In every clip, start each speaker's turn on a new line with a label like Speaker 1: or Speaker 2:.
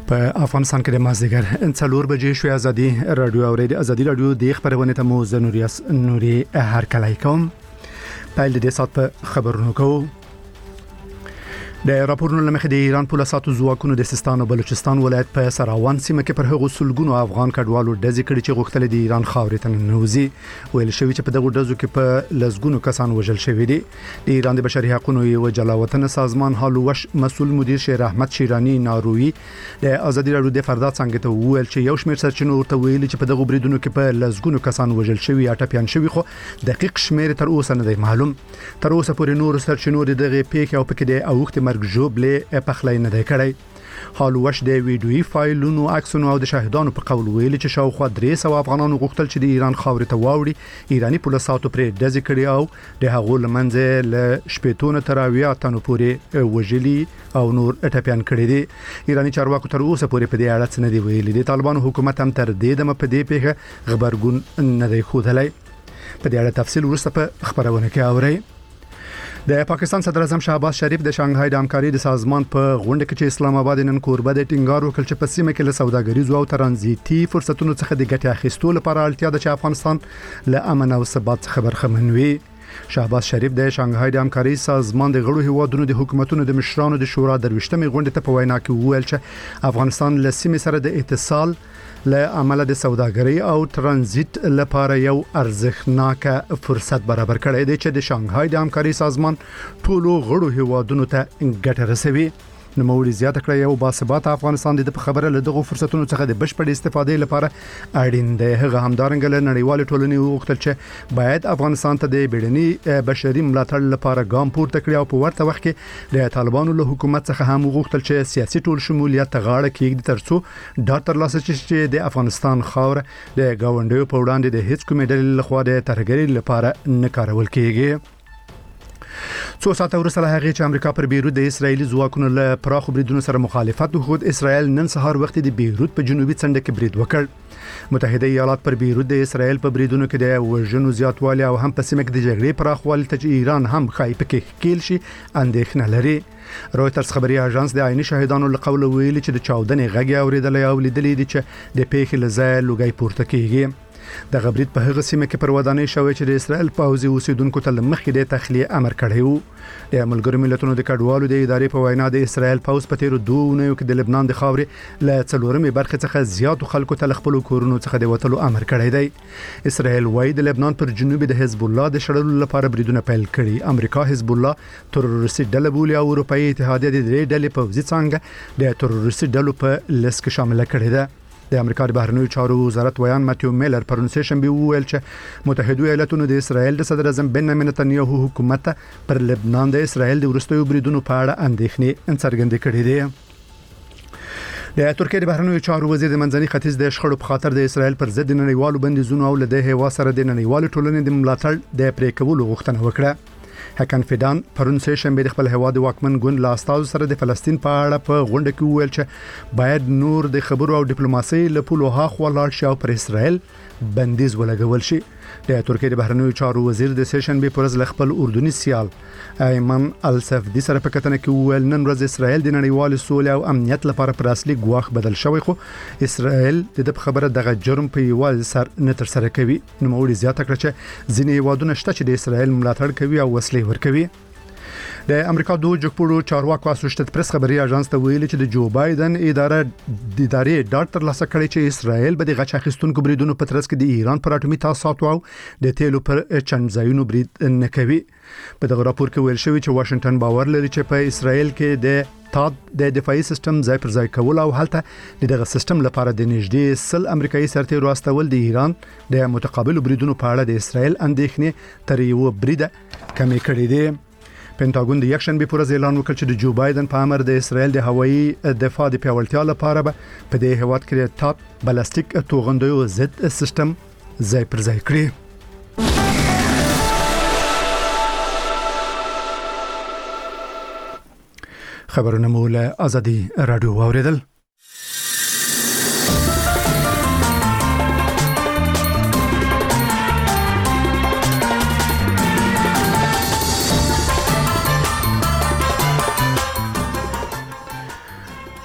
Speaker 1: په افغانستان کې د مازدیګر 4 بجې شوې ازادي رادیو اوریدي ازادي رادیو د خبرونه ته مو زنوریاس نوري هر کله کوم پیل د سات په خبرونو کوو د راپورونو لمخې د ایران په لاساتو ځواکونو د سیستان او بلوچستان ولایت په سراوان سیمه کې پر هغو سلګونو افغان کډوالو ډزې کړې چې غوښتل د ایران خاورې ته ننوځي ویل شوی چې په دغه ډزو کې په لزګونو کسان وژل شوی دي د ایران د بشري حقوقو او جلاوطن سازمان هالوش مسؤل مدیر شیر احمد شیرانی ناروی د ازادي رادیو د فردات څنګه ته ویل چې یو شمېر سرچینو ورته ویلي چې په دغه بریدونو کې په لزګونو کسان وژل شوی یا ټپيان شوی خو دقیق شمېر تر اوسه نه دی معلوم تر اوسه پورې نور سرچینو دغه پیښه او پکې د اوخت مرګ جوړ پخلای نه دی کړی هالوش د ویډیوي فایلونو عکسونو او د شاهدانو په قول ویلي چې شاوخوا 300 افغانانو غوښتل چې د ایران خاورې ته واوړي ایرانی پولیساتو پرې ډزې کړې او د هغو لمنځه له شپېتونه تر 80 تنو پورې وژلي او نور ټپيان کړي دي ایرانی چارواکو تر اوسه پورې په دې اړه څه نه دی ویلي د طالبانو حکومت هم تر دې دمه په دې پیښه خبرګون نه دی خوده په دې اړه تفصیل ورسته په خبرونه کې اورئ د پاکستان صدر اعظم شهباز شریف د شانګهای د همکاري د سازمان په غونډه کې چې اسلام آباد نن کوربه د ټینګار وکړ چې په سیمه کې له سوداګریزو او ترانزیتي فرصتونو څخه د ګټې اخیستو لپاره اړتیا ده چې افغانستان له امن او ثبات څخه برخمن وي شهباز شریف د شانګهای د همکاري سازمان د غړو هیوادونو د حکومتونو د مشرانو د شورا درويشتمې غونډه ته په وینا کې وویل چې افغانستان له سیمې سره د اتصال له عمله د سوداګرۍ او ترانزیت لپاره یو ارزښتناک فرصت برابر کړی دی چې د شانګهای د همکاري سازمان ټولو غړو هیوادونو ته ګټه رسوي نو موري زیاته کړی یو باثبات افغانستان د خبره له دغه فرصتونو څخه د بشپړ استفادې لپاره اړین دی هغه همدارنګ له نړیوال ټولنې وغوښتل چې باید افغانستان ته د بیړني بشري ملاتړ لپاره ګام پورته کړي او په ورته وخت کې د طالبانو له حکومت څخه هم وغوښتل چې سیاسي ټول شمولیت ته غاړه کېږدي ترڅو ډاکټر ترلاسه چې د افغانستان خاور د گاونډیو په وړاندې د هیڅ کومې ډلې لخوا د ترهګرۍ لپاره نه کارول کېږي څو ساعته وروسته له هغې چې امریکا پر بیروت د اسرایلی ځواکونو له پراخو بریدونو سره مخالفت وکړ اسرائیل نن سهار وخت د بیروت په جنوبي څنډه کې برید وکړ متحده ایالات پر بیروت د اسرائیل په بریدونو کې د وژنو زیاتوالی او هم په سیمه کې د جګړې پراخوالی ته چې ایران هم خایپ کې کېل شي اندېښنه لري رويټرز خبري اژانس د عیني شاهدانو له قوله ویلي چې د چاودنې غږ اوریدل او لیدلې دي چې د پیښې لزای لوګي پورته کیږي د غبرید په هغه سیمه کې پر ودانۍ شوې چې د اسرائیل پوځي اوسیدونکو ته لمخې د تخلیه امر کړی وو د ملګرو ملتونو د کډوالو د ادارې په وینا د اسرائیل پوځ په تیرو 2 اونیو کې د لبنان د خاورې له 4مې برخه څخه زیاتو خلکو ته خپل کورونو څخه د وټلو امر کړی دی اسرائیل وايي د لبنان پر جنوب د حزب الله د شړلو لپاره بریدونه پیل کړي امریکا حزب الله تروریستي ډله بولي او اروپאי اتحادیه د دې ډلې پوځي څنګه د تروریستي ډلو په لیست کې شامل کړي ده د امریکا د بهرنیو چارو وزارت ویان ماتیو میلر پرونسیشن به ویل چې متحده ایالاتونو د اسرائیل د صدر اعظم بنیامین نتنیاهو حکومت پر لبنان د اسرائیل د ورستیو بریدونو په اړه اندېښنې څرګندې کړې دي د ترکیه د بهرنیو چارو وزیر د منځني ختیځ د شخړو په خاطر د اسرائیل پر ضد نړیوالو بندیزونو او له هوا سره د نړیوالو ټولنې د ملاتړ د پرې کولو غوښتنه وکړه هکن فیدان پرونسیشن به خپل هوا د واکمن ګوند لاستاو سره د فلسطین په اړه په غونډه کې ویل چې باید نور د خبرو او ډیپلوماسي له پولو هاخوا لاړ شي او پر اسرائیل بندیز ولګول شي د ترکیه د بهرنیو چارو وزیر د سیشن به پرز خپل اردني سیال ایمن السفدی سره په کتنه کې ویل نن ورځ اسرائیل د نړیوال سولې او امنیت لپاره پر اصلي ګواښ بدل شوی خو اسرائیل د خبره دغه جرم په یوال سر نه تر سره کوي نو موري زیاته کړ چې ځینې هیوادونه شته چې د اسرائیل ملاتړ کوي او وسلې ورکوي د امریکا دوه جګپوړو چارواکو اسوسییټډ پریس خبري اژانس ته ویلي چې د جو بایدن ادارې ډاکټر لاسه کړی چې اسرائیل به د غچ اخیستونکو بریدونو په ترڅ کې د ایران پر اټومي تاسیساتو او د تیلو پر چنځایونو برید نه کوي په دغه راپور کې ویل شوی چې واشنگټن باور لري چې په اسرائیل کې د دفاعي سیستم ځای پر ځای کول او هلته دغه سیستم لپاره د نږدې 100 امریکایي سرتیرو استول د ایران د متقابل بریدونو په اړه د اسرائیل اندېښنې تر یو برید کمې کړې دي پینټاګون د یکشنبه پر ورځ اعلان وکړ چې د جو بایدن په امر د اسرائیل د هوایي دفاع د پیاوړتیا لپاره په دې هیواد کې د بالستیک توغندیو ضد سیستم ځای پر ځای کړی خبرونه مو له ازادي رادیو اوریدل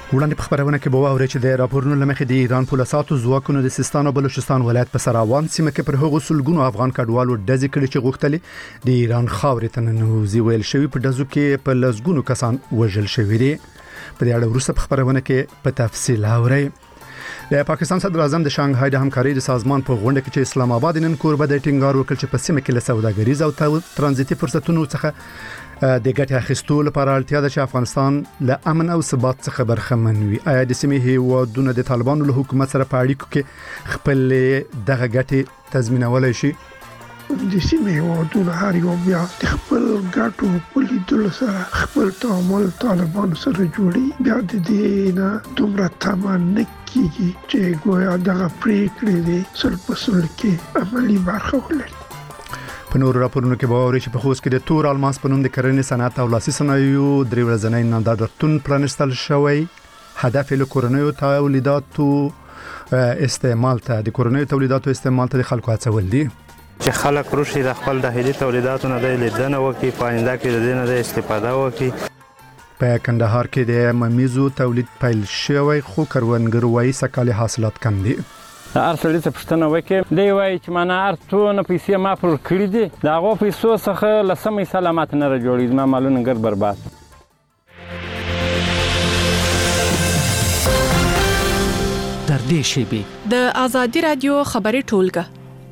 Speaker 1: وړاندې په خبرونه کې به واورئ چې د راپورونو لمخې د ایران پولیسو ځواکونو د سیستان او بلوچستان ولایت په سراوان سیمه کې پر هغو سلګونو افغان کډوالو ډزې کړې چې غوښتلې د ایران خاورې ته ننوځي. ویل شوی په ډزو کې په لسګونو کسان وژل شوي دي. په دې اړه وروسته په خبرونه کې په تفصیل اورئ. د پاکستان صدر اعظم د شانګهای د همکارۍ د سازمان په غونډه کې چې اسلام آباد نن کوربه د ټینګار وکړ چې په سیمه کې له سوداګریز او ترانزیتي فرصتونو څخه د ګټې اخیستو لپاره اړتیا ده چې افغانستان له امن او ثبات څخه برخمن وي. آیا د سیمې هیوادونو د طالبانو له حکومت سره په اړیکو کې خپل دغه ګټې تضمینولای شي؟
Speaker 2: د سیمې هیوادونو هر یو بیا د خپل ګټو په لیدلو سره خپل تعامل طالبانو سره جوړي. بیا د دې نه دومره تمه نه کیږي چې ګویا دغه پریکړې دي سل په سل کې عملی برخه ولري.
Speaker 1: په نور راپورونو کې به اورئ چې په خوست کې د تور الماس په نوم د کرنې صنعت او لاسي صنایعو درې ورځنی نندارتون پرانیستل شوی. هدف له کورنیو تولیداتو استعمال ته د خلکو هڅول دي
Speaker 3: چې خلک روشي د خپل داخلي تولیداتو نه د لیدنه وکړي، په آینده کې د دې نه د استفاده وکړي.
Speaker 1: په کندهار کې د ممیزو تولید پیل شوی خو کروندګر وايي سکالي حاصلات کم دي.
Speaker 4: هر سړي څه پوښتنه وکړي دی وایي چې معنا هر څونه پیسې ما پر کړي دي د هغو پیسو څخه لسمې سلامت نه راجوړي، زما مالونه ګر برباد.
Speaker 5: در دې شیبې
Speaker 6: د آزادي رادیو خبري ټولګه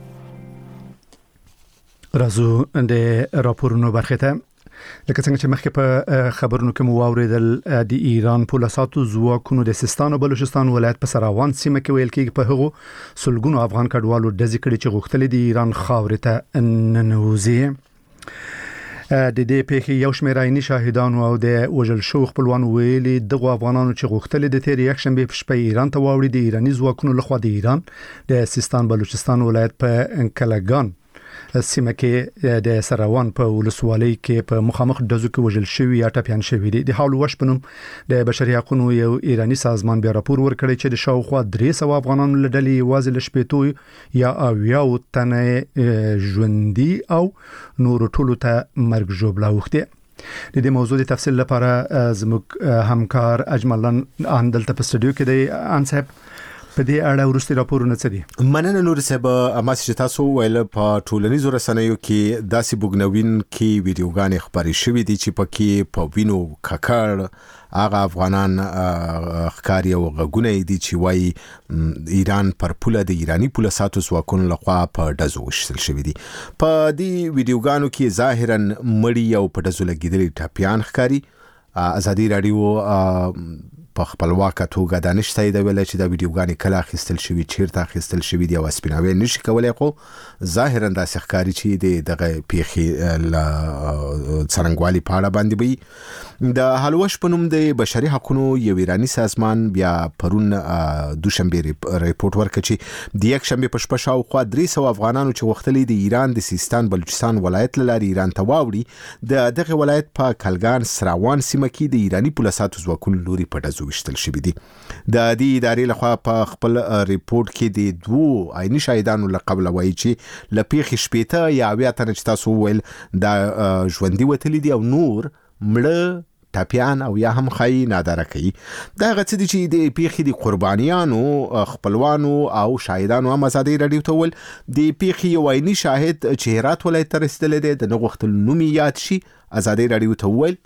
Speaker 1: راځو د راپورونو برخه ته. لکه څنګه چې مخکې په خبرونو کې مو واوریدل د ایران پولیسو ځواکونو د سیستان او بلوچستان ولایت په سراوان سیمه کې ویل کېږي په هغو سلګونو افغان کډوالو ډزې کړې چې غوښتلې د ایران خاورې ته ننوځي. د دې پیښې یو شمېر عیني شاهدانو او د وژل شو خپلوانو ویلي دغه افغانانو چې غوښتلې د تیر یک شنبه په شپه ایران ته واوړي د ایرانی ځواکونو لخوا د ایران د سیستان بلوچستان ولایت په کلګان سیمه کې د سراوان په ولسوالۍ کې په مخامخ دزو کې وژل شوی یا ټپيان شوی دي. د حال وش پنوم د بشري حقوقو یو ایرانی سازمان بیا راپور ورکړی چې د شاوخوا 300 افغانانو لړلې واځل شپېتو یا اویاو تنه ژوندۍ او نور ټولو ته مرګ ژوبلا وخته. د دې موضوع د تفصیل لپاره زموږ همکار اجملن اندل ته په استودیو کې دی. انصاحب په دې اړه ورستي راپورونه څه دي؟
Speaker 7: مننه نور صاحب. اماس چې تاسو ویل په ټولنیزو رسنیو کې داسې بوګنوین کې ویډیوګانې خبرې شوې دي چې پکې په وینو ککړ هغه افغانان ښکاری او غږونه دي چې وایي ایران پر پوله د ایرانی پولیسو ځواکونو لخوا په ډزو وشتل شوی دي. په دې ویډیوګانو کې ظاهرا مړی او په ډزو لګیدلي ټپيان ښکاری. آزادي رادیو په خپلواکه توګه دانش تایید ویل چې دا ویډیوګانې کله اخیستل شوی، چیرته اخیستل شوی دی او سپیناوي نشي کولای، خو ظاهرا د ښکاری چې دغه پیښې ل څرنګوالي په اړه باندې وي. د حلوش پنوم د بشري حقوقو یو ایرانی سازمان بیا پرون دوشنبه ریپورت ورکړ چې د یک شنبه په شپه شاوخوا 300 افغانانو چې وختلې د ایران د سیستان بلوچستان ولایت لاري ایران ته واوړي دغه ولایت په کلګان سراوان سیمه کې د ایرانی پولیسو ځواکونو لوري په ډزو وشتل شوی دي. د دې ادارې لخوا په خپل ریپورت کې د دوه عیني شاهدانو لقبل وایي چې لپیخ شپېته یا بیا تر چې تاسو ویل دا ژوندۍ وتلی دي او نور مړه ټپيان او یا هم خای نادره کوي. دا غڅ دي چې د پیخي د قربانیانو خپلوانو او شاهدانو هم آزادي رادیو ته ول د پیخي یو عیني شاهد چې هرات ولایت ته رسیدل دي د نغښتل نومي یاد شي آزادي رادیو ته ول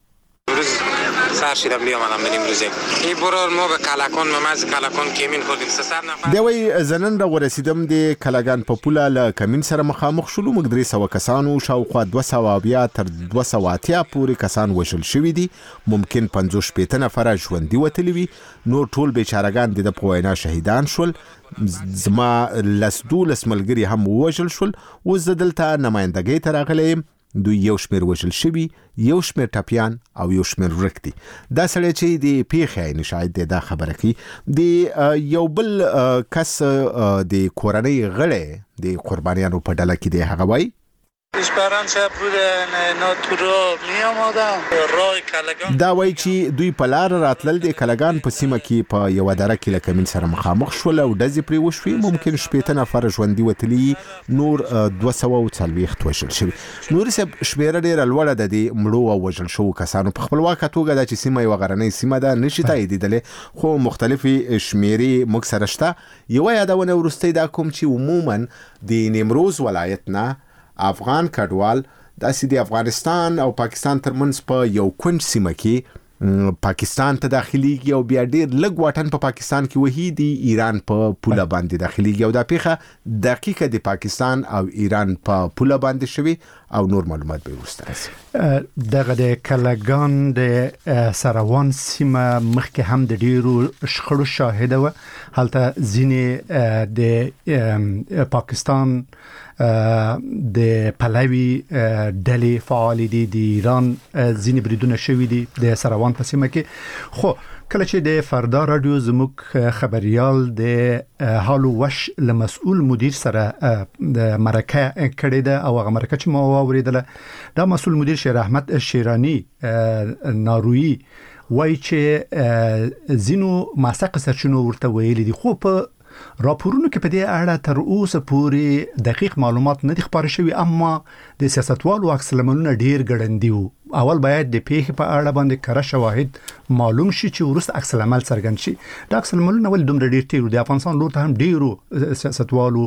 Speaker 8: سر شدم بیامدم بریم روزه این برار ما به کلکان ممز کلکان کمین خودیم 300 نفر
Speaker 7: دوی زنن را ورسیدم د کلګان په پوله ل کمین سره مخامخ شولو موږ 300 کسانو شاوخوا 200 بیا تر 280 پورې کسان وشل شوی دي. ممکن 50 نفر ژوندۍ وتلی وي، نور ټول بیچارهګان د په وینا شهیدان شول. زما لسدولس ملګری هم وژل شول. اوس دلته نمائندګۍ ته راغلم. دوی یو شمیر وژل شوی، یو شمیر ټپيان او یو شمیر ورک دي. دا سړی چې د پیښې نشاید دا خبره کوي د یو بل کس د کورنۍ غړي د قربانیانو په ډله کې دی. هغه وایي
Speaker 9: Speranța bude natural mi آمدم رای کلگان
Speaker 7: دا وایي چې دوی په لار راتلل د کلګان په سیمه کې په یو دره کې له کمین سره مخامخ شول او ډزې پرې وشوې. ممکن 18 نفر ژوندي وتلي، نور 240 وژل شوي. نور شمیره ډېره لوړه ده د مړو او وژل شوو کسانو په خپلواکه توګه ده چې سیمه یو غرنۍ سیمه ده نشي تاییدېدلی، خو مختلفې شمیرې موږ سره شته. یوه یادونه وروستۍ دا کوم چې عموما د نیمروز ولایت نه افغان کډوال داسې د افغانستان او پاکستان ترمنځ په یو کونج سیمه کې پاکستان ته داخليږي او بیا ډېر لږ واټن په پاکستان کې وهي د ایران په پوله باندې داخليږي او دا پیښه دقیقه د پاکستان او ایران په پوله باندې شوی او نور معلومات به ورسته راسي.
Speaker 1: دغه د کلګان د سروان سیمه مخکې هم د ډیرو شخړو شاهده و. هلته ځینې د پاکستان د پلوي ډلې فعال دي، د ایران ځینې بریدونه شوي دي د سروان په سیمه کې. خو کله چې د فردا رادیو زموږ خبريال د حال وش له مسؤل مدیر سره د مرکه کړی ده او هغه مرکه چې ما واوریدله، دا مسؤل مدیر شیر احمد شیرانی نارویی وایي چې زینو ماسق سرچینو ورته ویلي دي، خو په راپورونو کې په دې اړه تر اوسه پورې دقیق معلومات نه دي خبر شوي، اما د سیاستوالو عکس العملونه ډیر ګړندي وو. اول باید د پیښې په اړه باندې کره شواهد معلوم شي چې ورسته عکس العمل څرګند شي. د عکس العملونه ول دومره ډیر تیر د افغانستان لور ته هم ډیرو سیاستوالو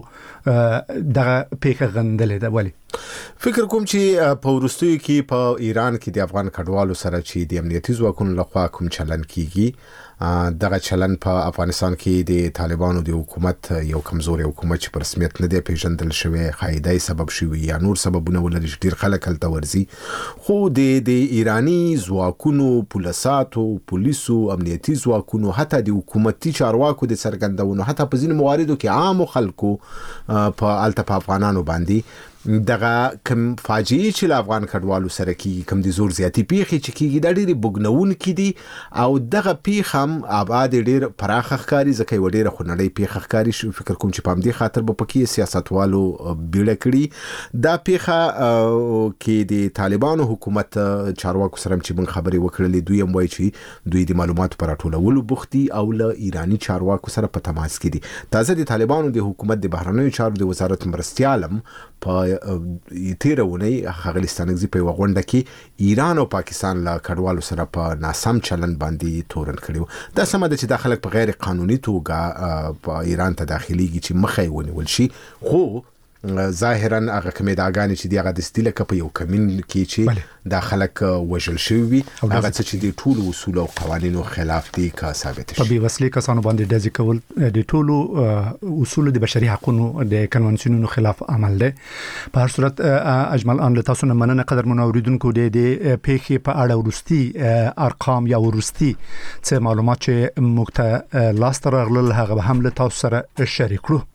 Speaker 1: دغه پیښه غندلې ده. ولی
Speaker 7: فکر کوم چې په ورستیو کې په ایران کې د افغان کډوالو سره چې د امنیتي ځواکونو لخوا کوم چلن کیږي، دغه چلن په افغانستان کې د طالبانو د حکومت یو کمزوري حکومت چې په رسمیت نه دی پیژندل شوی، قاعده سبب شوی یا نور سببونه ولري چې ډیر خلک هلته ورزي. خو د ایرانی ځواکونو، پولیساتو، پولیسو، امنیتي ځواکونو، حتی د حکومتي چارواکو د څرګندونو، حتی په ځینو مواردو کې عام خلکو په الته په افغانانو باندې دغه کم فاجعه چې افغان کډوالو سره کې کم دي زور زیاتی پیښې چې کېږي د ډېری بګنون کې دي او دغه پیښه هم آباد ډېر پراخ ښکاری ځکه و ډېر خنړی پیښه ښکاری شو. فکر کوم چې په همدې خاطر به پکې سیاستوالو بیړه کړي. دا پیښه کې د طالبانو حکومت چارواکو سره چې موږ خبرې وکړلې، دوی هم وایي چې دوی د معلوماتو پر راټولولو بوخت دي او له ایرانی چارواکو سره په تماس کې دي. تازه د طالبانو د حکومت د بهرنیو چارو د وزارت مرستیالم په تیرونی خغلستانګزي په وغونډه کې ایران او پاکستان له کډوالو سره په ناسم چلن باندې تورن کړیو. دا سم ده چې د خلک په غیر قانوني توګه په ایران ته داخليږي چې مخې ونیول شي، خو ظاهرا هغه کمیداګانی چې دغه د ستیله کپ یو کمین کې چې د خلک وژل شوی هغه چې د ټولو اصول او قوانینو خلاف دي کا ثابت شي.
Speaker 1: په بیوسلي کسانو باندې د ځکول د ټولو اصول د بشري حقوقو د کنونسیونونو خلاف عمل دی. په هر صورت اجمل ان له تاسو نه مننه قدر منوریدونکو د پیښې په اړه ورستي ارقام یا ورستي څه معلومات چې موږ لاس ته راغلل هغه هم له تاسو سره شریک کړو.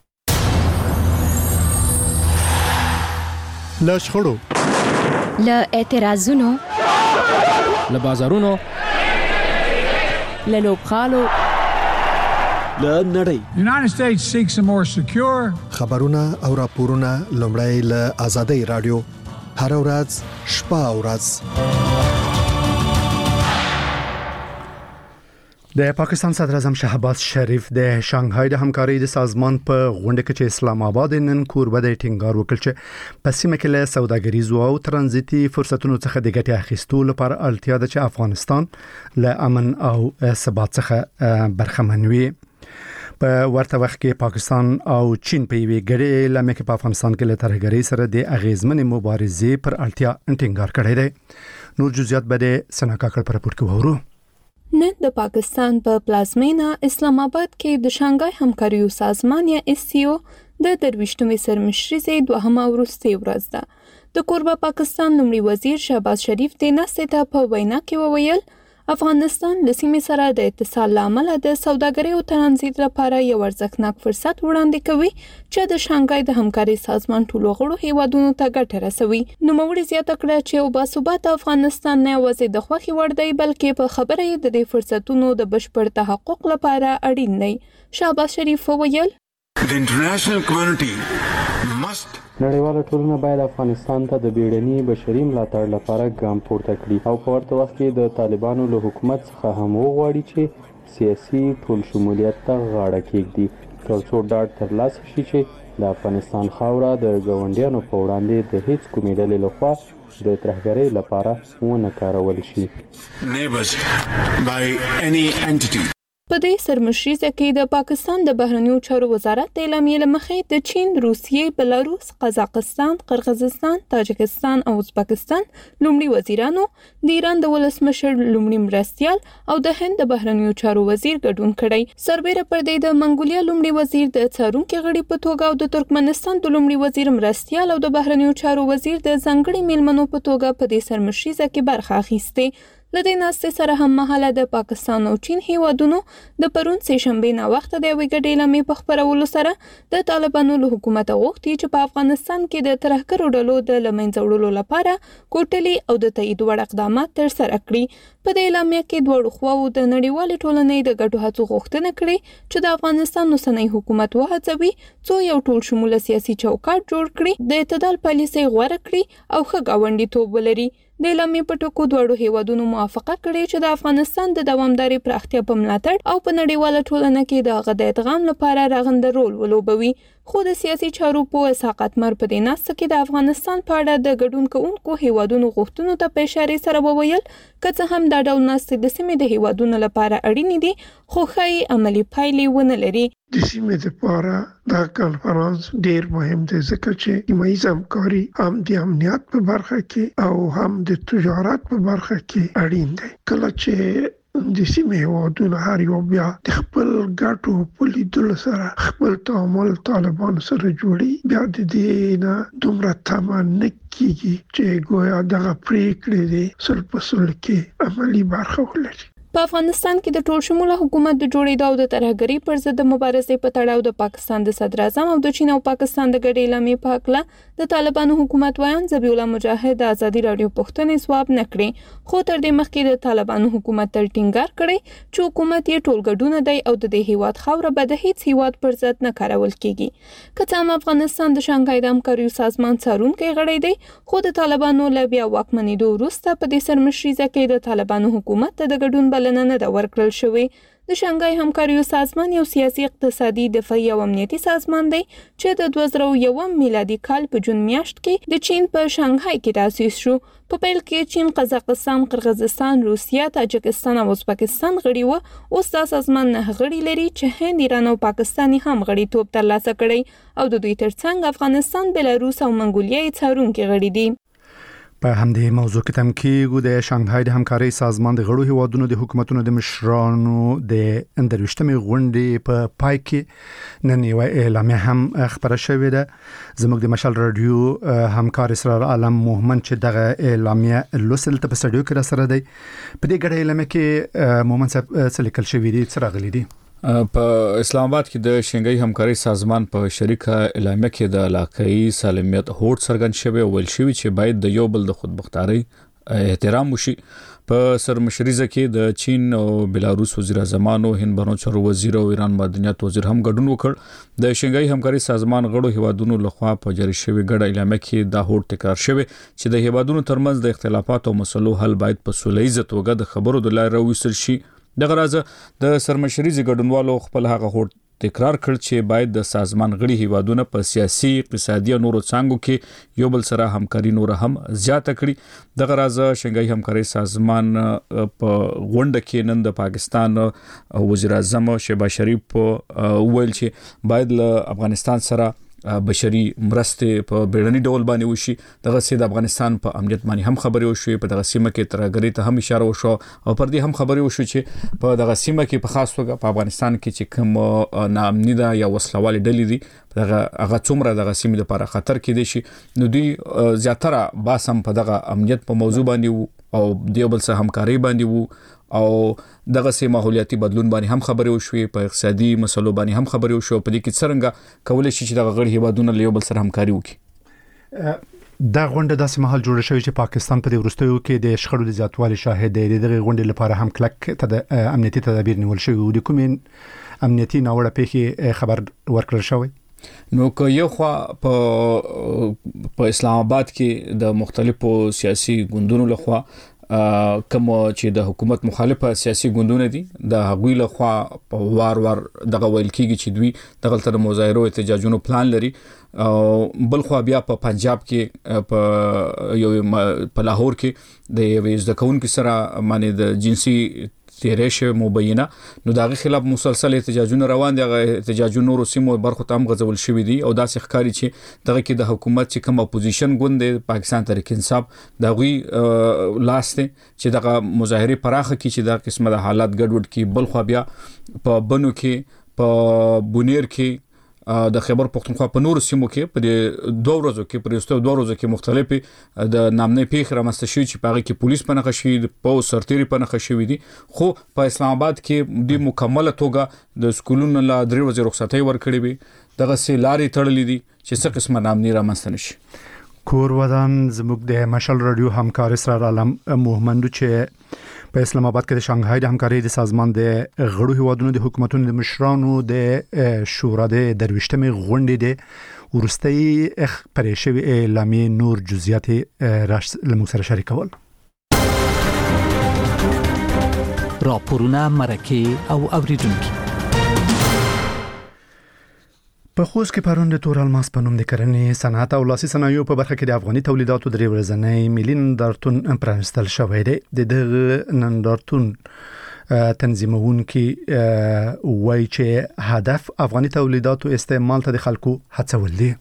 Speaker 1: له شخړو،
Speaker 10: له اعتراضونو،
Speaker 5: له بازارونو،
Speaker 10: له لوبغالو،
Speaker 5: له نړۍ.
Speaker 11: United States seeks a more secure.
Speaker 12: خبرونه او راپورونه لومړی له آزادۍ رادیو هر ورځ شپه او ورځ.
Speaker 1: د پاکستان صدر اعظم شهباز شریف د شانګهای د همکارۍ د سازمان په غونډه کې چې اسلام آباد نن کوربه د ټینګار وکړ چې په سیمه کې له سوداګریزو او ترانزیتي فرصتونو څخه د ګټې اخیستو لپاره اړتیا ده چې افغانستان له امن او ثبات څخه برخمن وي. په ورته وخت کې پاکستان او چین په یوې ګډې لمه کې په افغانستان کې له ترهګرۍ سره د اغیزمنې مبارزې پر اړتیا ټینګار کړی دی. نور جزئیات به د سناکاکړ پر راپور کې وورو.
Speaker 6: نن د پاکستان په پلازمینه اسلام آباد کې د شانګهای همکاریو سازمان یا SCO د 23مې سرمشرۍ دوهمه وروستۍ ورځ ده. د کوربه پاکستان لومړي وزیر شهباز شریف د ناستې ته په وینا کې وویل افغانستان له سیمې سره د اتصال لامل د سوداګرۍ او ترانزیت لپاره یو ارزښتناک فرصت وړاندې کوي چې د شانګهای د همکارۍ سازمان ټولو غړو هیوادونو ته ګټه رسوي. نوموړي زیاته کړه چې یو باثباته افغانستان نه یوازې د خوښۍ وړ دی بلکې په خبره یې د دې فرصتونو د بشپړ تحقق لپاره اړین دی. شهباز شریف وویل
Speaker 10: The international community must
Speaker 13: نړیواله ټولنه باید افغانستان ته د بیړني بشري ملاتړ لپاره ګام پورته کړي او په ورته وخت کې د طالبانو له حکومت څخه هم وغواړي چې سیاسي ټول شمولیت ته غاړه کېږدي ترڅو ډاډ ترلاسه شي چې د افغانستان خاوره د ګاونډیانو په وړاندې د هیڅ کومې ډلې لخوا د ترهګرۍ لپاره ونه کارول شي.
Speaker 10: Neighbors by any entity.
Speaker 6: په دې سرمشریزه کې د پاکستان د بهرنیو چارو وزارت د اعلامیې لمخې د چین، روسیې، بلاروس، قزاقستان، قرغیزستان، تاجکستان او ازبکستان لومړي وزیرانو، د ایران د ولسمشر لومړي مرستیال او د هند د بهرنیو چارو وزیر ګډون کړی. سربېره پر دې د منګولیا لومړي وزیر د څارونکو غړي په توګه او د ترکمنستان د لومړي وزیر مرستیال او د بهرنیو چارو وزیر د ځانګړي میلمنو په توګه په دې سرمشریزه کې برخه اخیسته. لدې ناستې سره هم مهاله د پاکستان او چین هیوادونو د پرون سه شنبه نه وخت د یوې ګډې اعلامیې په خبرولو سره د طالبانو له حکومت غوښتي چې په افغانستان کې د ترهګرو ډلو د لمنځه وړلو لپاره کوټلي او د تایید وړ اقدامات ترسره کړي. په دې اعلامیه کې دوه خواو د نړیوالې ټولنې د ګډو هڅو غوښتنه کړې چې د افغانستان اوسنی حکومت وهڅوي څو یو ټول شموله سیاسي چوکاټ جوړ کړي، د اعتدال پالیسي غوره کړي او ښه ګاونډیتوب ولري. د اعلامیې په ټکو دوه هیوادونو موافقه کړې چې د افغانستان د دوامداري پراختیا په ملاتړ او په نړیواله ټولنه کې د هغه د ادغام لپاره رغنده رول ولوبوي. خو د سیاسي چارو په اساقات مر په دې ناسته کې د افغانستان په اړه د ګډون کوونکو هیوادونو غوښتنو ته په اشاره سره وویل که څه هم دا ډول ناستې د سیمې د هیوادونو لپاره اړینې دي خو ښایي عملي پایلې ونه لري.
Speaker 2: د سیمې لپاره دا کانفرنس ډیر مهم دی ځکه چې سیمه‌ایز همکاري هم د امنیت په برخه کې او هم د تجارت په برخه کې اړین دی. کله چې د سیمې هیوادونو هر یو بیا د خپل ګټو په لیدلو سره خپل تعامل طالبانو سره جوړي، بیا د دې نه دومره تمه نه کیږي چې ګویا دغه پریکړې دي سل په سل کې عملی برخه ولري.
Speaker 6: په افغانستان کې د ټول شموله حکومت د جوړېدو او د ترهګرۍ پر ضد د مبارزې په تړاو د پاکستان د صدر اعظم او د چین او پاکستان د ګډې اعلامیې په حق د طالبانو حکومت ویان ذبیح الله مجاهد د ازادي راډیو پوښتنې ځواب نه کړې، خو تر دې مخکې د طالبانو حکومت تل ټینګار کړی چې حکومت یې ټولګډونه دی او د دې هیواد خاوره به د هیڅ هیواد پر ضد نه کارول کیږي. که څه هم افغانستان د شانګهای د همکاریو سازمان څارونکی غړی دی، خو د طالبانو له بیا واکمنېدو وروسته په دې سرمشریزه کې د طالبانو حکومت ته د ګډون بلنه نه ده ورکړل شوې. د شانګهای همکاریو سازمان یو سیاسي، اقتصادي، دفاعي او امنیتي سازمان دی چې د 2001 میلادي کال په جون میاشت کې د چین په شانګهای کې تاسیس شو. په پیل کې چین، قزاقستان، قرغیزستان، روسیه، تاجکستان او ازبکستان غړي وو. اوس دا سازمان نه غړي لري چې هند، ایران او پاکستان هم غړیتوب ترلاسه کړی او د دوی ترڅنګ افغانستان، بلاروس او منګولیا یې څارونکي غړي دي.
Speaker 1: په همدې موضوع کې تم کېږو د شانګهای د همکارۍ سازمان د غړو هیوادونو د حکومتونو د مشرانو د 23مې غونډې په پای کې نن یو اعلامیه هم خبره شوې ده. زموږ د مشال رادیو همکار اسرار عالم مومن چې دغه اعلامیه لوسل ته په سټډیو کې را سره دی. په دې ګډه اعلامیه کې مومن صاحب څه لیکل شوی دی، څه راغلي دي؟
Speaker 14: په اسلام آباد کې د شانګهای همکارۍ سازمان په شریکه اعلامیه کې د علاقائی سالمیت هوډ څرګند شوی او ویل شوی چې باید د یو بل د خودمختارۍ احترام وشي. په سرمشریزه کې د چین او بلاروس وزیر اعظم او هند بهرنیو چارو وزیر او ایران معدنیات وزیر هم ګډون وکړ. د شانګهای همکارۍ سازمان غړو هیوادونو لخوا په جاری شوی ګډه اعلامیه کې دا هوډ تکرار شوی چې د هیوادونو ترمنځ د اختلافات او مسلو حل باید په سوله‌ایزه توګه د خبرو د لارې راوستل شي. دغه راځه د سرمشریزي ګډونوالو خپل هغه هوډ تکرار کړ چې باید د سازمان غړي هیوادونه په سیاسي، اقتصادي او نورو څانګو کې یو بل سره همکاري نور هم زیاته کړي. دغه راځه شانګهای همکارۍ سازمان په غونډه کې نن د پاکستان وزیر اعظم شهباز شریف ویل چې باید له افغانستان سره بشري مرستې په بیړني ډول باندې وشي. دغه سید افغانستان په امنیت باندې هم خبرې وشوې، په دغه سیمه کې ترهګرۍ ته هم اشاره وشو او پر دې هم خبرې وشو چې په دغه سیمه کې په خاص توګه په افغانستان کې چې کوم ناامني ده یا وسلوالې ډلې دي هغه څومره دغه سیمې لپاره خطر کې دي شي. نو دوی زیاتره باسم په دغه امنیت په موضوع باندې او دیوبل سره همکاري باندې وو او دغه سه ماحولیاتي بدلون باندې هم خبرې وشوې، په اقتصادي مسلو باندې هم خبرې وشوې، په دې کې څنګه کولای شي چې دغه غړي هیوادونه له یو بل سره همکاري وکړي.
Speaker 1: دا غونډه داسې مهال جوړه شوې چې پاکستان په دې وروستیو کې د شخړو د زیاتوالي شاهد دی. د دغه غونډې لپاره هم کلک امنیتي تدابیر نیول شوي او د کومې امنیتي ناوړه پیښې خبر ورکړل شوی.
Speaker 14: نو که یو خوا په اسلام آباد کې د مختلفو سیاسي ګوندونو لخوا کوم چې د حکومت مخالفه سیاسي ګوندونه دي د هغوی لخوا په وار دغه ویل کېږي چې دوی دغه تر مظاهرو احتجاجونو پلان لري. بل خو بیا په پنجاب کې په لاهور کې د یو ځکهونکو سره باندې د جنسي تیرې مبینه نو دغه خلاف مسلسل احتجاجونه روان دي. هغه احتجاجونه نور سیمو برخو ته هم غځول شوې دي او داسې ښکاري چې دغه کې د حکومت چې کوم اپوزیشن ګوند دی پاکستان تحریک انصاف دغه لاس ته چې دغه مظاهره پراخه کی چې دا قسمه د حالات ګډوډ کی. بل خو بیا په بنو کې په بونیر کې د خیبر پختونخوا په نور سیمو کې په دوه ورځو کې پرېستو دوه ورځو کې مختلفې د نامنې پیښې رامنځته شوې چې په هغه کې پولیس پنهخه شوي په سرتيري پنهخه شوي دي. خو په اسلام آباد کې د مکمله توګه د سکولونو لا 3 ورځې رخصتۍ ورکړې وي دغه سي لارې تړلې دي چې څه قسمه نامنې رامنځته نشي.
Speaker 1: کور ودان زموږ د مشال رادیو همکار اسرار عالم موهمندو چې په اسلام آباد کې د شانګهای د همکارۍ د سازمان د غړو هیوادونو د حکومتونو د مشرانو د شورا د 23مې غونډې د ورستۍ پرې شوې اعلامیې نور جزئیات لموږ سره شریکول.
Speaker 15: راپورونه مرکه او اوریدونکو
Speaker 1: په خوست کې پرون د تور الماس په نوم د کرنې صنعت او لاسي صنایعو په برخه کې د افغاني تولیداتو درې ورځنی ملي نندارتون پرانستل شوی دی. د نندارتون تنظیمونکي وایي چې هدف افغاني تولیداتو استعمال ته د خلکو هڅول دي.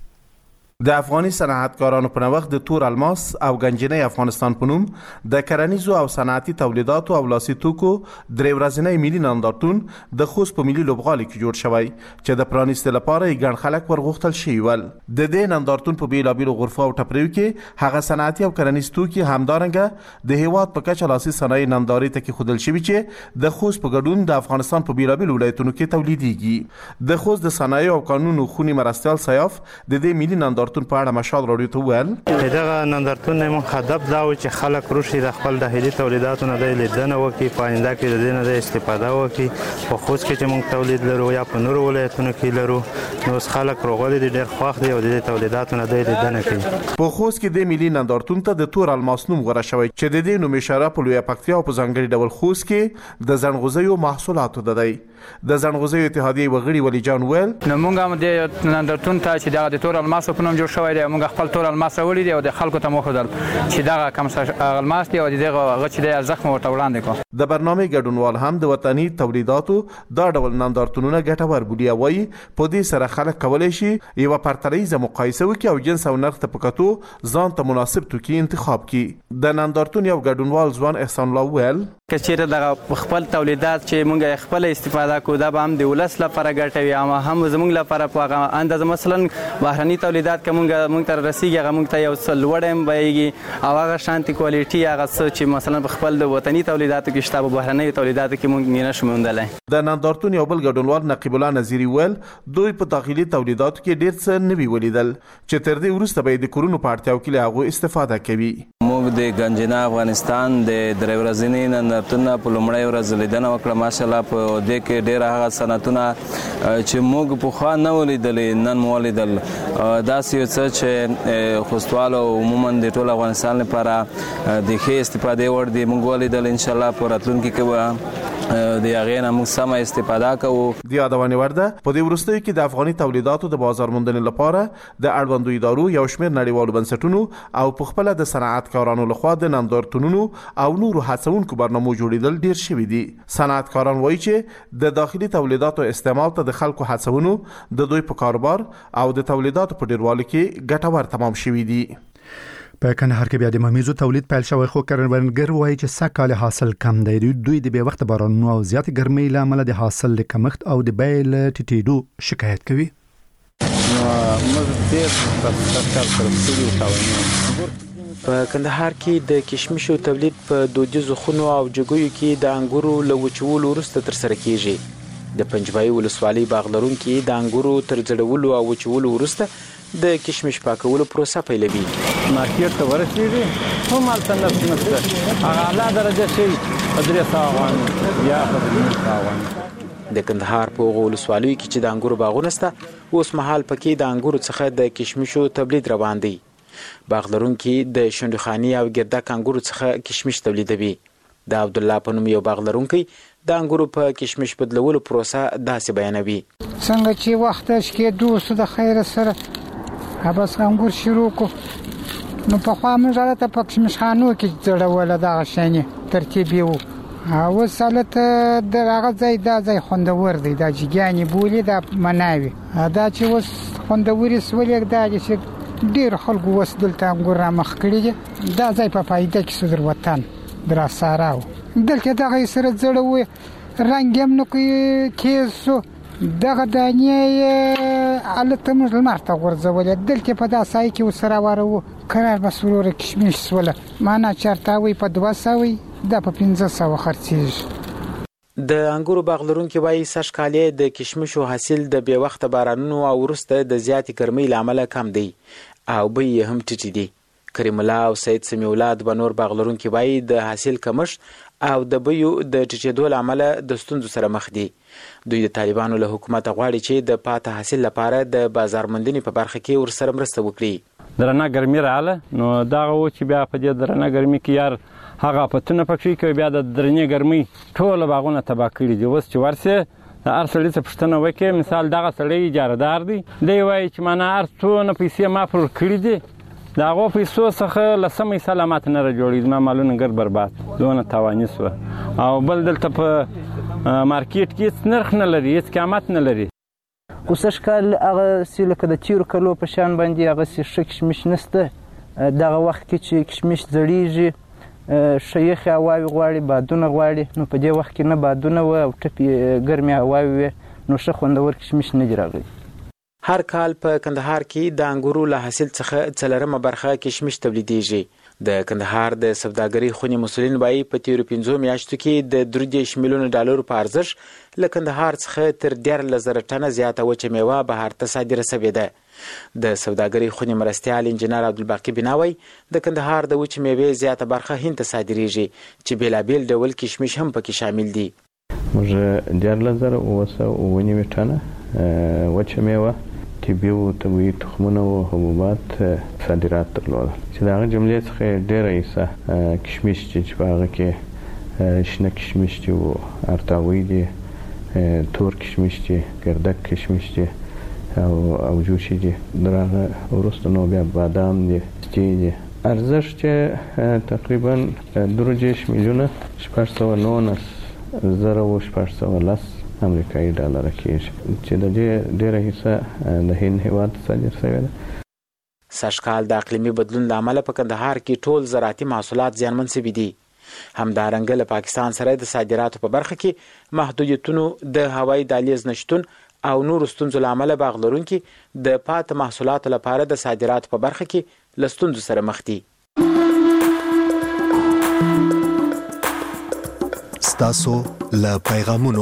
Speaker 16: د افغاني صنعتکارانو په نوښت د تور الماس او گنجنۍ افغانستان په نوم د کرنیزو او صنعتي تولیداتو او لاسي توکو درې ورځنی ملي نندارتون د خوست په ملي لوبغالي کې جوړ شوی چې د پرانیستلو لپاره یې ګڼ خلک ورغوښتل شوي ول. د دې نندارتون په بیلابیلو غرفو او ټپریو کې هغه صنعتي او کرنیز توکي همدارنګه د هیواد په کچه لاسي صنایع نندارې ته کېښودل شوي چې د خوست په ګډون د افغانستان په بیلابیلو ولایتونو کې تولیدېږي. د خوست د صنایع او قانونو خوني مرستیال سیاف د دې ملي نندارتون په اړه مشال رادیو ته وویل
Speaker 3: دغه نندارتون مو هدف دا و چې خلک روشي د خپل داخلي تولیداتو نه د لیدنه وکړي په آینده کې د دې نه د استفاده وکړي. په خوست کې چې موږ تولید لرو یا په نورو ولایتونو کې لرو نو خلک راغلي دي ډېر خوښ دي او د تولیداتو نه د لیدنه کوي.
Speaker 16: په خوست کې د ملي نندارتون ته د تور الماس نوم غوړه شوی چې د دې نوم اشاره په لویه پکتیا او په ځانګړي ډول خوست کې د زنغوزیو محصولاتو ده دی. د زنغوزیو اتحادیې وغړي ولی جان ویل
Speaker 17: نو موږ هم د نندارتون ته چې د تور الماس په نوم جوړ شوی دی موږ خپل تور الماس وړي دی او د خلکو ته مو خدل چې دغه کم الماس دی او دغه غچ دی زخم ورته وړاندې کو.
Speaker 16: د برنامه ګډونوال هم د وطني تولیداتو دا ډول نندارتونونه ګټور بولي او په دې سره خلک کولای شي یو پرتلیزه مقایسه وکړي او جنس او نرخ ته پکاتو ځان ته مناسب توکي انتخاب کړي. د نندارتون یو ګډونوال ځوان احسان الله ویل
Speaker 18: کچېره د خپل تولیدات چې موږ خپل استفاده کو دا به هم د ولس لپاره ګټوي او هم زموږ لپاره په اندازه مثلا بهرني تولیدات کوم موږ تر رسیږي هغه موږ ته یو څه لوړ هم وایي او هغه شانتي کوالټي هغه څه چې مثلا په خپل د وطني تولیداتو کې شته په بهرني تولیداتو کې موږ نشو موندلای.
Speaker 16: د نندارتون یو بل ګډونوال نقیب الله نظیری ویل دوی په داخلي تولیداتو کې ډېر څه نوي ولیدل چې تر دې وروسته به د کورونو په اړتیاو کې له هغو استفاده کوي.
Speaker 19: موږ د گنجنا افغانستان د درې ورځنی نندارتون په لومړۍ ورځ لیدنه وکړه. ماشاءالله په دې کې ډېر هغه صنعتونه چې موږ پخوا نه ولیدلې نن مو ولیدل. داسې یو څه چې خوستوالو عموما د ټول افغانستان لپاره د ښې استفادې وړ دي موږ ولیدل. انشاءالله په راتلونکي کې به د هغې نه موږ سمه استفاده کوو.
Speaker 16: د یادونې وړ ده په دې وروستیو کې د افغاني تولیداتو د بازار موندنې لپاره د اړوندو ادارو یو شمېر نړیوالو بنسټونو او په خپله د صنعتکارانو لخوا د نندارتونونو او نورو هڅونکو برنامو جوړېدل ډېر شوي دي. صنعتکاران وایي چې د داخلي تولیداتو استعمال ته د خلکو هڅونو د دوی په کاروبار او د تولیداتو په ډېروالي کې ګټور تمام شوي دي.
Speaker 1: په کندهار کې بیا د ممیزو تولید پیل شوی خو کروندګر وایي چې سږ کال حاصل کم دی. دوی د بې وخته بارانونو او زیات ګرمۍ له امله د حاصل د کمښت او د بیې له ټیټېدو شکایت کوي.
Speaker 20: په کندهار کې د کشمشو تولید په دودیزو خونو او جګیو کې د انګورو له وچولو وروسته ترسره کیږي. د پنجبای ولسوالۍ باغ لرونکي د انګورو تر زړولو او وچولو وروسته د کشمش پاکولو پروسه پیلوي.
Speaker 4: مارکیټ ته ورسېږي هم هلته نفس نشته هغه اعلی درجه شي په 300 افغان یا په 300 افغان.
Speaker 20: د کندهار په هغو ولسوالیو کې چې د انګورو باغونه شته اوس مهال پکې د انګورو څخه د کشمشو تولید روان دی. باغ لرونکي د شونډخاني او ګردک انګورو څخه کشمش تولیدوي. د عبدالله په نوم یو باغ لرونکی د انګورو په کشمش بدلولو پروسه داسې بیانوي.
Speaker 21: څنګه چې وخت کې دوست د خیر سره بس انګور شروع کو نو په خوا موږ راته په کشمشخانو کې جوړول دغه شانې ترتیب یو او سالت دغه ځای دا ځای خوندور دی دا جګیانې بولي دا مناوي دا چې اوس خوندوري سولې دا چې ډیر خلکو اوس دلته انګور را مخ کړي دي دا ځای په فایده کې صدر وطن درا ساراو دلته دغه سره زړه رنګ هم نو کې سو دغه دانې الته موږ لمرته غورځولې دلته په داسای کې وسره وارو قرار بسورور کشمش سوله معنا چرتاوي په 200 دا په 1500 خرڅیږي.
Speaker 20: د انګورو باغ لرونکي وایي سږ کال د کشمشو حاصل د بې وخته بارانونو او وروسته د زیاتې ګرمۍ له امله کم دی او بیې هم ټیټې دي. کریم الله او سید سمیع الله د بنور باغ لرونکي وایي د حاصل کمښت او د بیو د ټیټېدو له امله د ستونزو سره مخ دي. دوی د طالبانو له حکومت غواړي چې د پاته حاصل لپاره د بازار موندنې په برخه کې ورسره مرسته وکړي.
Speaker 4: درنه ګرمي رااله نو دغه و چې بیا په دې درنه ګرمي کې یار هغه پتونه پکې کوي بیا د درنې ګرمي ټول باغونه تباہ کړي دي. اوس چې ورسه د هر سړي څه پوښتنه وکړي مثال دغه سړی اجارهدار دی دی وایي چې معنا هر څونه پیسې ما پر کړي دي د هغو پیسو څخه له سمې سلامت نه راجوړي زما مالونه ګر برباد دونه تاواني سوه او بل دلته په مارکیټ کې هېڅ نرخ نه لري هېڅ قیمت نه لري.
Speaker 22: خو سږ کال هغسې لکه د تېرو کلو په شان باندې هغسې ښه کشمش نشته. دغه وخت کې چې کشمش زړیږي ښه یخې هواوې غواړي بادونه غواړي نو په دې وخت کې نه بادونه وه او ټپې ګرمې هواوې وې نو ښه خوندور کشمش نه دي راغلی.
Speaker 20: هر کال په کندهار کې د انګورو له حاصل څخه 4مه برخه کشمش تولیدیږي. د کندهار د سوداګرۍ خونې مسؤلین وایي په تیرو 5 میاشتو کې د 3 میلیون ډالرو په ارزښت له کندهار څخه تر 14,000 ټنه زیاته وچه میوه بهر ته صادره شوې ده. د سوداګرۍ خونې مرستیال انجینر عبدالباقي بناوی د کندهار د وچې میوې زیاته برخه هند ته صادریږي چې بیلابیل ډول کشمش هم پکې شامل دي.
Speaker 23: موږ 14,990 ټنه وچه میوه طبي طبي تخمونه او حبوبات صادرات درلودل چې د هغه جملې څخه ډېره حصه کشمش چې په هغه کې شنه کشمش دي او ارتاوي دي تور کشمش دي ګردک کشمش دي او جوشي دي دغه وروسته نو بیا بادام دي سټي دي ارزښت چې تقریبا 3 میلیونه 419,710 امریکایي ډالر کېږي چې د دې ډېره حصه د هند هېواد ته صادر شوې ده.
Speaker 20: سږ کال د اقلیمي بدلون له امله په کندهار کې ټول زراعتي محصولات زیانمن شوي دي. همدارنګه له پاکستان سره د صادراتو په برخه کې محدودیتونو د هوایي دهلیز نشتون او نورو ستونزو له امله باغ لرونکي د پاته محصولاتو لپاره د صادراتو په برخه کې له ستونزو سره مخ دي.
Speaker 12: ستاسو له پیغامونو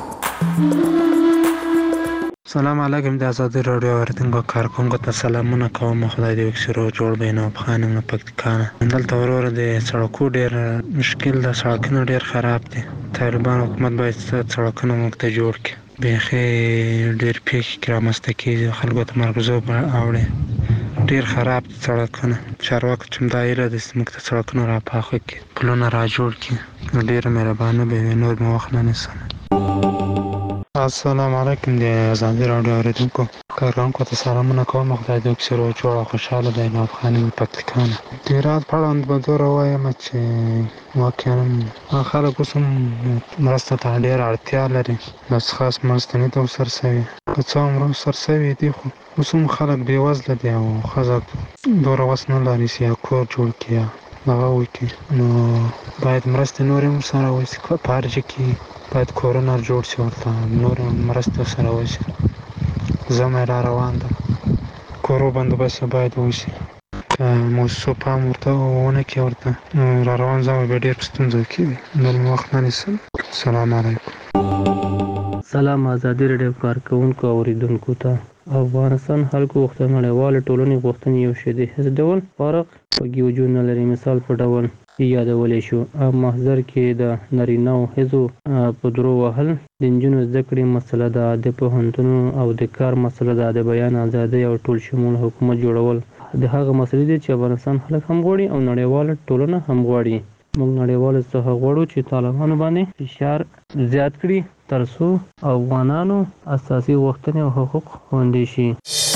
Speaker 24: سلام علیکم د ازادي رادیو اوریدونکو کارکونکو ته سلامونه کوم. خدای دې وکړي روغ جوړ بینه افغانانو پکتیکانه دلته ورور د سړکو ډیر مشکل د سړکونو ډیر خراب دي. طالبان حکومت باید سړکونه موږ ته جوړ کړي بیخي ډیر پیښې رامنځته کېږي خلکو ته مرګزو اوړي ډیر خراب دي سړکونه. چارواکو چې دا ایله د موږ ته سړکونه را پاخه کړي پلونه را جوړ کړي ډیر مهربانه به وي نور مې وخت نه نیسم. السلام علیکم د ازادي رادیو اوریدونکو کارکونکو ته سلامونه کوم. خدای دې وکړي روغ جوړ او خوشحاله دی نو افغانانو پکتیکانه. د هرات په اړه به زه راوایم چې واقعا خلک اوس هم مرسته ته ډېره اړتیا لري. داسې خاص مرستې نه دي ورسره شوي که څه هم ورسره شوي دي خو اوس هم خلک بېوزله دي او ښځه دومره وس نه لري چې یا کور جوړ کړي یا دغه وکړي نو باید مرستې نورې هم سره وشي. په هر ځای کې باید کورونه جوړ شي ورته نور مرسته سره وشي. زمه را روان ده کورو بندوبست باید وشي که موسسو پام ورته ونه کړي ورته را روان زمه به ډېر په ستونزو کې وي. نور مې وخت نه نیسم. سلام علیکم.
Speaker 5: سلام ازادي رادیو کارکونکو اوریدونکو ته افغانستان خلکو وخت نړیوال ټولنې غوښتنې یو شی دی هیڅ ډول فرق پکې وجود نه لري. مثال په ډول یادولی شو محضر کې د نارینه او ښځو په درو وهل، د نجونو زده کړې مسله ده، د پوهنتونونو او د کار مسله ده، د بیان ازادي او ټول شمول حکومت جوړول د هغه مسلې دي چې افغانستان خلک هم غواړي او نړیواله ټولنه هم غواړي. موږ نړیوال څخه غواړو چې طالبانو باندې فشار زیات کړي ترڅو افغانانو اساسي غوښتنې او حقوق خوندي شي.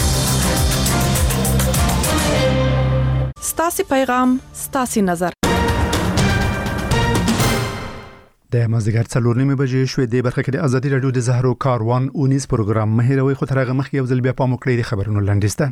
Speaker 7: ستاسي پیغام ستاسي نظر.
Speaker 1: د مازدیګر 4:30 بجې شوې د برخه کې د ازادي رادیو د زهرو کاروان اونیز پروګرام مهیروي خو ترغه مخ یو ځل بیا پام وکړئ د خبرونو لنډیسته.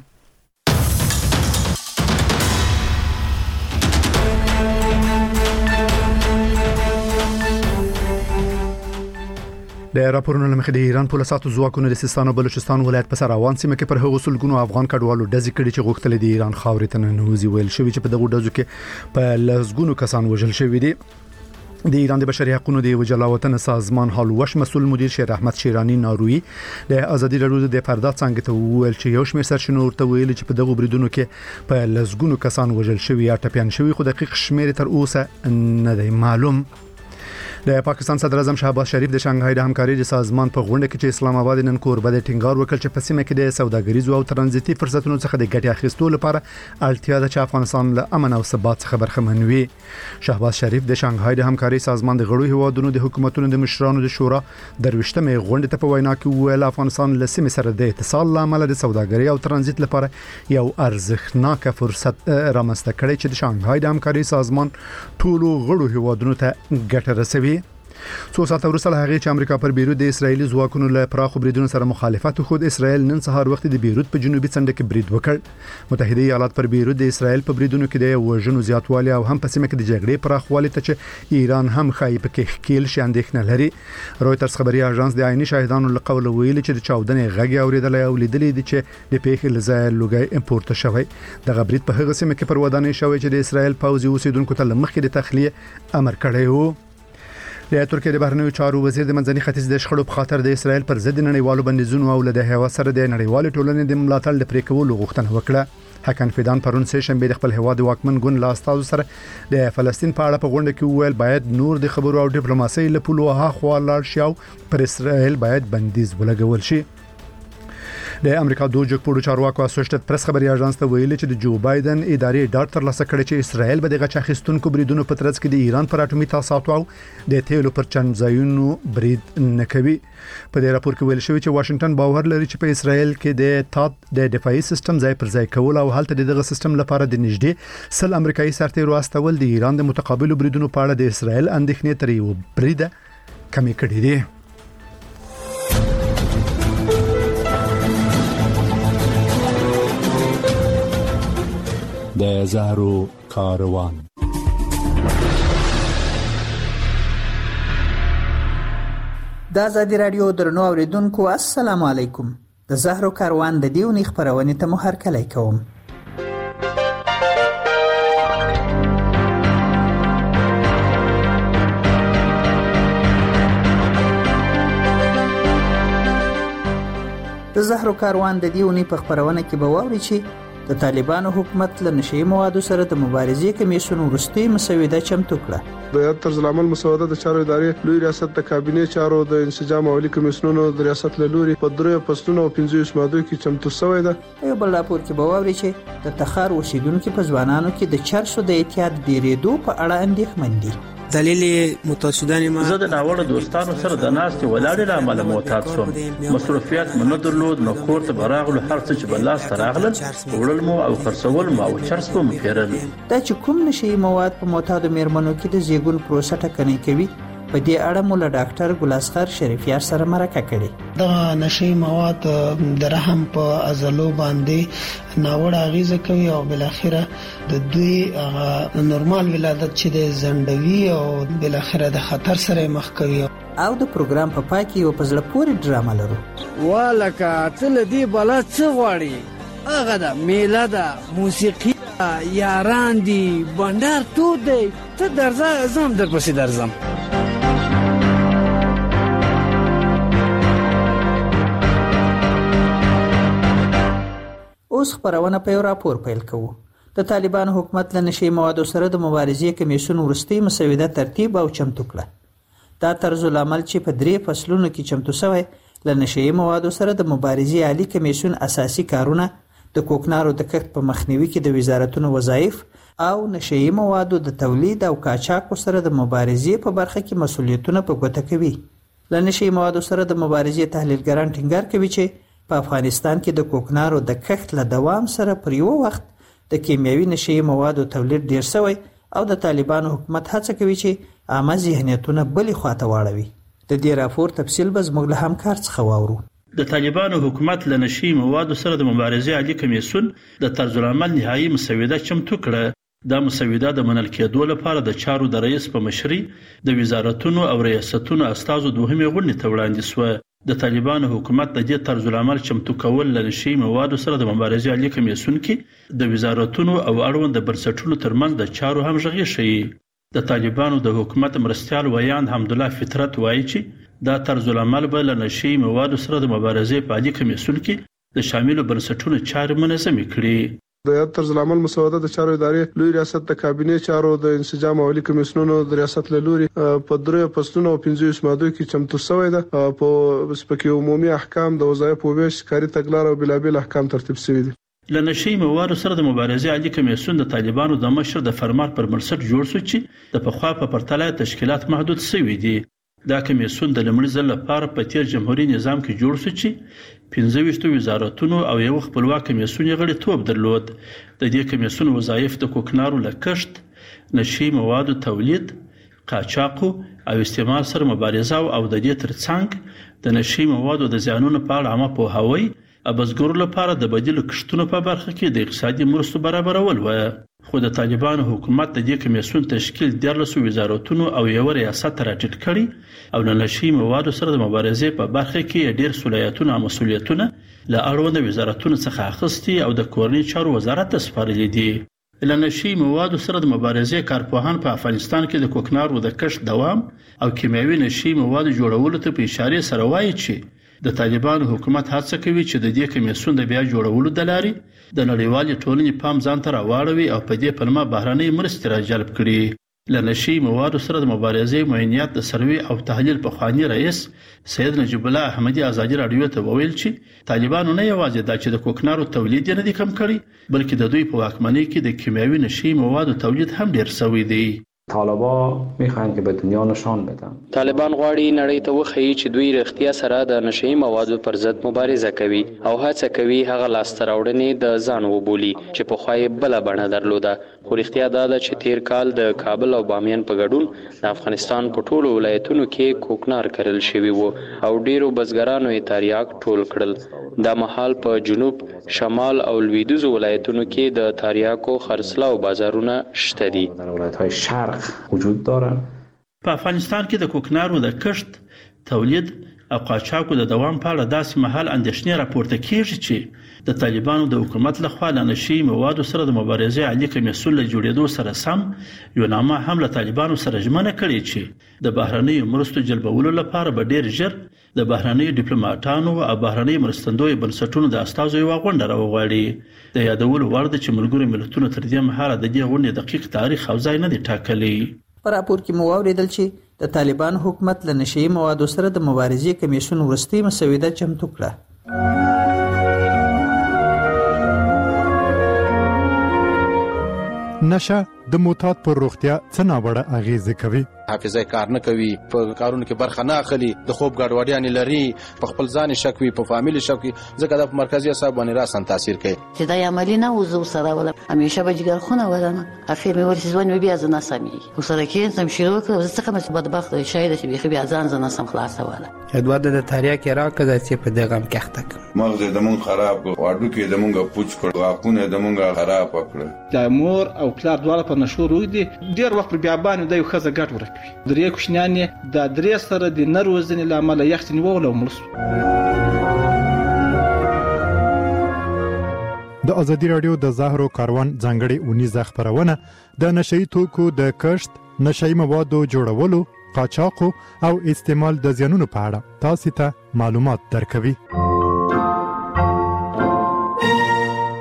Speaker 1: د راپورونو لمخې د ایران پولیسو ځواکونو د سیستان او بلوچستان ولایت په سراوان سیمه کې پر هغو سلګونو افغان کډوالو ډزې کړې چې غوښتل دي ایران خاورې ته ننوځي. ویل شوی چې په دغه ډزو کې په لږګونو کسان وژل شوي دي. د ایران د بشري حقوقو د وجلا وطن سازمان حالوش مسؤل مدیر شیر احمد شیرانی ناروی د ازادي رادیو د پردا څنګه ته ویل چې یو شمېر سرچینو ورته ویل چې په دغه بریدونو کې په لږګونو کسان وژل شوي یا ټپيان شوي، خو دقیق شمېر تر اوسه نه دی معلوم. د پاکستان صدر اعظم شهباز شریف د شانګهای د همکاري د سازمان په غونډه کې چې اسلام آباد نن کوربه د ټینګار وکړ چې په سیمه کې د سوداګریزو او ترانزیتي فرصتونو څخه د ګټې اخیستلو لپاره اړتیا ده چې افغانستان له امن او ثبات څخه برخمن وي. شهباز شریف د شانګهای د همکاري سازمان د غړو هیوادونو د حکومتونو د مشرانو د شورا درويشتمه غونډه ته په وینا کې ویل افغانستان له سیمه سره د اتصال لامل د سوداګري او ترانزیت لپاره یو ارزښتناک فرصت رامنځته کړي چې د شانګهای د همکاري سازمان ټولو غړو هیوادونو ته ګټه رسوي. څو ساعته وروسته له هغې چې امریکا پر بیروت د اسرایلی ځواکونو له پراخو بریدونو سره مخالفت وکړ، اسرایل نن سهار وخت د بیروت په جنوبي څنډه کې برید وکړ. متحده ایالات پر بیروت د اسرایل په بریدونو کې د وژنو زیاتوالی او هم په سیمه کې د جګړې پراخوالی ته چې ایران هم خایي په ښکیل شي اندېښنه لري. رویټرز خبري اژانس د عیني شاهدانو له قوله ویلي چې د چاودنې غږ اوریدل او لیدل دي چې د پیښې لزای لوګي امپورټ شوی. د غبرید په هغه سیمه کې پر ودانۍ شوی چې د اسرایل پوځي اوسیدونکو ته لمخې د تخلیه امر کړی وو. د ترکیه د بهرنیو چارو وزیر د منځني ختیځ د شخړو په خاطر د اسرایل پر ضد نړیوالو بندیزونو او له هوا سره د نړیوال ټولنې د ملاتړ لپاره کولو غوښتنه وکړه. حکن فیدان پرون سه شنبه د خپل هواد واکمن ګوند لا استاذ سره د فلسطین په اړه په غونډه کې ویل باید نور د خبرو او ډیپلوماسي له پلو هاخوا لاړ شي او پر اسرایل باید بندیز ولګول شي. د امریکا د جګپوړو چارواکو اسوسییټډ پریس خبري اژانس ته ویلي چې د جو بایدن ادارې ډاټ تر لاسه کړی چې اسرایل به د غچ اخیستونکو بریدونو په ترڅ کې د ایران پر اټومي تاسیساتو او د تیلو پر چنځایونو برید نه کوي. په دې راپور کې ویل شوی چې واشنگټن باور لري چې په اسرایل کې د تات د دفاعي سیستم ځای پر ځای کول او هلته دغه سیستم لپاره د نږدې 100 امریکایي سرتیرو استول د ایران د متقابل بریدونو په اړه د اسرایل اندېښنې تر یو بریده کمی کړي دي.
Speaker 8: د زهرو کاروان.
Speaker 9: د ازادي رادیو درنو اوریدونکو السلام علیکم. د زهرو کاروان د دیونی خبرونه ته مو هرکلی کوم. د زهرو کاروان د دیونی په خبرونه کې به واوري چې د طالبانو حکومت له نشئی موادو سره د مبارزې کمیسیون وروستي مسوده چمتو کړه.
Speaker 25: د یاد طرز العمل مسوده د چارو ادارې لوی ریاست د کابینې چارو د انسجام او عالی کمیسیونونو د ریاست له لوري په درې فصلونو او 15 ماده کې چمتو شوې ده.
Speaker 9: یو بل راپور کې به واوري چې د تخار اوسیدونکو په ځوانانو کې د چرسو د اعتیاد ډیرېدو په اړه اندېښمن دي.
Speaker 26: دلیل متعصدان ما
Speaker 27: زه د ناوړه دوستانو سره د ناستې ولاړې لامل معتاد شوم. مصروفیات مو نه درلود، نو کور ته براغلو هر څه چې بل لاس راغلل وړل مو او خرڅول مو او چرس مو پیرل.
Speaker 9: دا چې کوم نشي مواد په معتادو میرمنو کې د زیږون پروسه ټکنۍ کوي، په دې اړه مو له ډاکټر ګلاسخر شریفیار سره مرکه کړې.
Speaker 28: دا نشي مواد د رحم په عضلو باندې ناوړه اغیزه کوي او بل اخره د دوی نورمال ولادت چې د زندوی او بل اخره د خطر سره مخ کوي.
Speaker 9: او د پروګرام په پای کې یو پزړه پورې ډرامه لرو.
Speaker 26: والکه تل دې بلا څه غواړي؟ هغه د میله د موسیقي یاران دي بندر تو دی ته درځه زم در پسې درځم.
Speaker 9: اوس خبرونه په یو راپور پیل کوو. د طالبانو حکومت له نشي موادو سره د مبارزې کمیسیون وروستۍ مسوده ترتیب او چمتو کړه. دا طرز العمل چې په 3 فصلونو کې چمتو شوی له نشي موادو سره د مبارزې عالی کمیسیون اساسي کارونه د کوکنارو د کښت په مخنیوي کې د وزارتونو وظایف او نشي موادو د تولید او قاچاق سره د مبارزې په برخه کې مسؤلیتونه په ګوته کوي. له نشي موادو سره د مبارزې تحلیلګران ټینګار کوي چې په افغانستان کې د کوکنارو د کښت له دوام سره پر یو وخت د کیمیاوي نشي موادو تولید ډیر شوی او د طالبانو حکومت هڅه کوي چې عامه ذهنیتونه بلې خواته واړوي. د دې راپور تفصیل به زموږ له همکار څخه واورو.
Speaker 27: د طالبانو حکومت له نشي موادو سره د مبارزې عالی کمیسیون د طرز العمل نهایی مسوده چمتو کړه. دا مسوده د منل کېدو لپاره د چارو د رئیس په مشرۍ د وزارتونو او ریاستونو استازو دوهمې غونډې ته وړاندې شوه. د طالبانو حکومت د دې طرز العمل چمتو کول له نشي موادو سره د مبارزې عالی کمیسیون کې د وزارتونو او اړوند بنسټونو ترمنځ د چارو همغږي ښیي. د طالبانو د حکومت مرستیال ویاند حمدالله فطرت وایي چې دا طرز العمل به له نشي موادو سره د مبارزې په عالی کمیسیون کې د شاملو بنسټونو چارې منظمې کړي.
Speaker 25: د یاد طرز العمل مسوده د چارو ادارې لوی ریاست د کابینې چارو د انسجام او عالی کمیسیونونو د ریاست له لوري په 3 فصلونو او 15 مادو کې چمتو شوی ده. په سپکي عمومي احکام د وظایف او ویش کاری تګلار او بلابل احکام ترتیب شوی دي.
Speaker 27: له نشي موادو سره د مبارزې عالی کمیسیون د طالبانو د مشر د فرمان پر بنسټ جوړ شو چې د پخوا په پرتله تشکیلات محدود شوي دي. دا کمیسیون د لومړي ځل لپاره په تیر جمهوریت نظام کې جوړ شو چې 15 وزارتونو او یو خپلواک کمیسیون یې غړیتوب درلود. د دې کمیسیون وظایف د کوکنارو له کښت، نشي موادو تولید، قاچاق او استعمال سره مبارزه او د دې ترڅنګ د نشي موادو د زیانونو په اړه عامه پوهاوی او بزګرو لپاره د بدیل کښتونو په برخه کې د اقتصادي مرستو برابرول و. خو د طالبانو حکومت د دې کمیسیون تشکیل 14 وزارتونو او یو ریاست راټیټ کړي او له نشي موادو سره د مبارزې په برخه کې ډیر صلاحیتونه او مسؤلیتونه له اړوند وزارتونو څخه اخیستي او د کورنۍ چارو وزارت ته سپارلي دي. له نشي موادو سره د مبارزې کارپوهان په افغانستان کې د کوکنارو د کښت دوام او کیمیاوي نشي موادو جوړولو ته په اشاره سره وایي چې د طالبانو حکومت هڅه کوي چې د دې کمیسیون د بیا جوړولو د لارې د نړیوالې ټولنې پام ځان ته راواړوي او په دې پلمه بهرنۍ مرستې راجلب کړي. له نشي موادو سره د مبارزې معاینات د سروې او تحلیل پخوانی رئیس سید نجیب الله احمدي ازادي رادیو ته وویل چې طالبانو نه یوازې د چې د کوکنارو تولید نه دي کم کړی بلکې د دوی په واکمنۍ کې د کیمیاوي نشي موادو تولید هم ډیر شوی دی.
Speaker 2: طالبان میخواهند که به دنیا نشان بدن.
Speaker 3: طالبان غواړي نړۍ ته وښيي چې دوی رښتیا سره د نشئی موادو پر ضد مبارزه کوي او هڅه کوي هغه لاسته راوړنې د ځان وبولي چې په خوای بل بڼه درلوده. خو رښتیا دا ده چې تیر کال د کابل او بامیان په ګډون د افغانستان په ټولو ولایتونو کې کوکنار کرل شوی وو او ډیرو بزګرانو یې تریاک ټول کړل. دا مهال په جنوب، شمال او لویدیځو ولایتونو کې د تریاکو خرڅلاو بازارونه شته دي.
Speaker 2: در ولایت‌های شرق وجود داره.
Speaker 27: په افغانستان کې د کوکنارو د کښت، تولید او قاچاقو د دوام په اړه داسې مهال اندېښنې راپورته کیږي چې د طالبانو د حکومت لخوا له نشئی موادو سره د مبارزې عالی کمیسیون له جوړېدو سره سم یو نامه هم له طالبانو سره ژمنه کړې چې د بهرنیو مرستو جلبولو لپاره به ډیر ژر د بهرنیو ډیپلوماټانو او بهرنیو مرستندویو بنسټونو د استازو یوه غونډه راوغواړي. د یادولو وړ ده چې ملګرو ملتونو تر دې مهاله د دې غونډې دقیق تاریخ او ځای نه دی ټاکلی.
Speaker 9: په راپور کې مو واوریدل چې د طالبان حکومت له نشئی موادو سره د مبارزې کمیسیون وروستۍ مسوده چمتو کړه.
Speaker 1: نشه د معتاد پر روغتیا څه ناوړه اغیزه کوي.
Speaker 6: حافظه کار نه کوي، په کارونو کې برخه نه اخلي، د خوب ګډوډیانې لري، په خپل ځان شک وي، په فامیل شک وي، ځکه د مرکزي اعصاب باندې راسن تاثیر کوي.
Speaker 10: چې دا عملی نه وزو سره ولا همیشه به جګر خونه ولنه اخر مې ورسې ځوان بیا ځنه سمي وسره کې سم شروع کړ څه کوم بدبخت شاید چې بیا ځان ځنه سم خلاص ولا
Speaker 11: ادوار د تاریخ کې راکړه چې په دغه کښته کړ
Speaker 13: مغز د مون خراب کړ، واډو کې د مونږه پوچ کړ، واقونه د مونږه خراب کړ.
Speaker 14: د مور او پلار دواړه په نشو روي دي ډیر وخت بیا باندې د یو خزه ګټ ورکوي. درې کوښنیانې د درې سره د نروزنې لامل یختنی وول او ملس.
Speaker 1: د ازادي رادیو د زهرو کاروان ځانګړي اونیزه خبرونه د نشئی توکو د کښت، نشئی موادو جوړولو، قاچاقو او استعمال د زیانونو په اړه تاسو ته معلومات درکوي.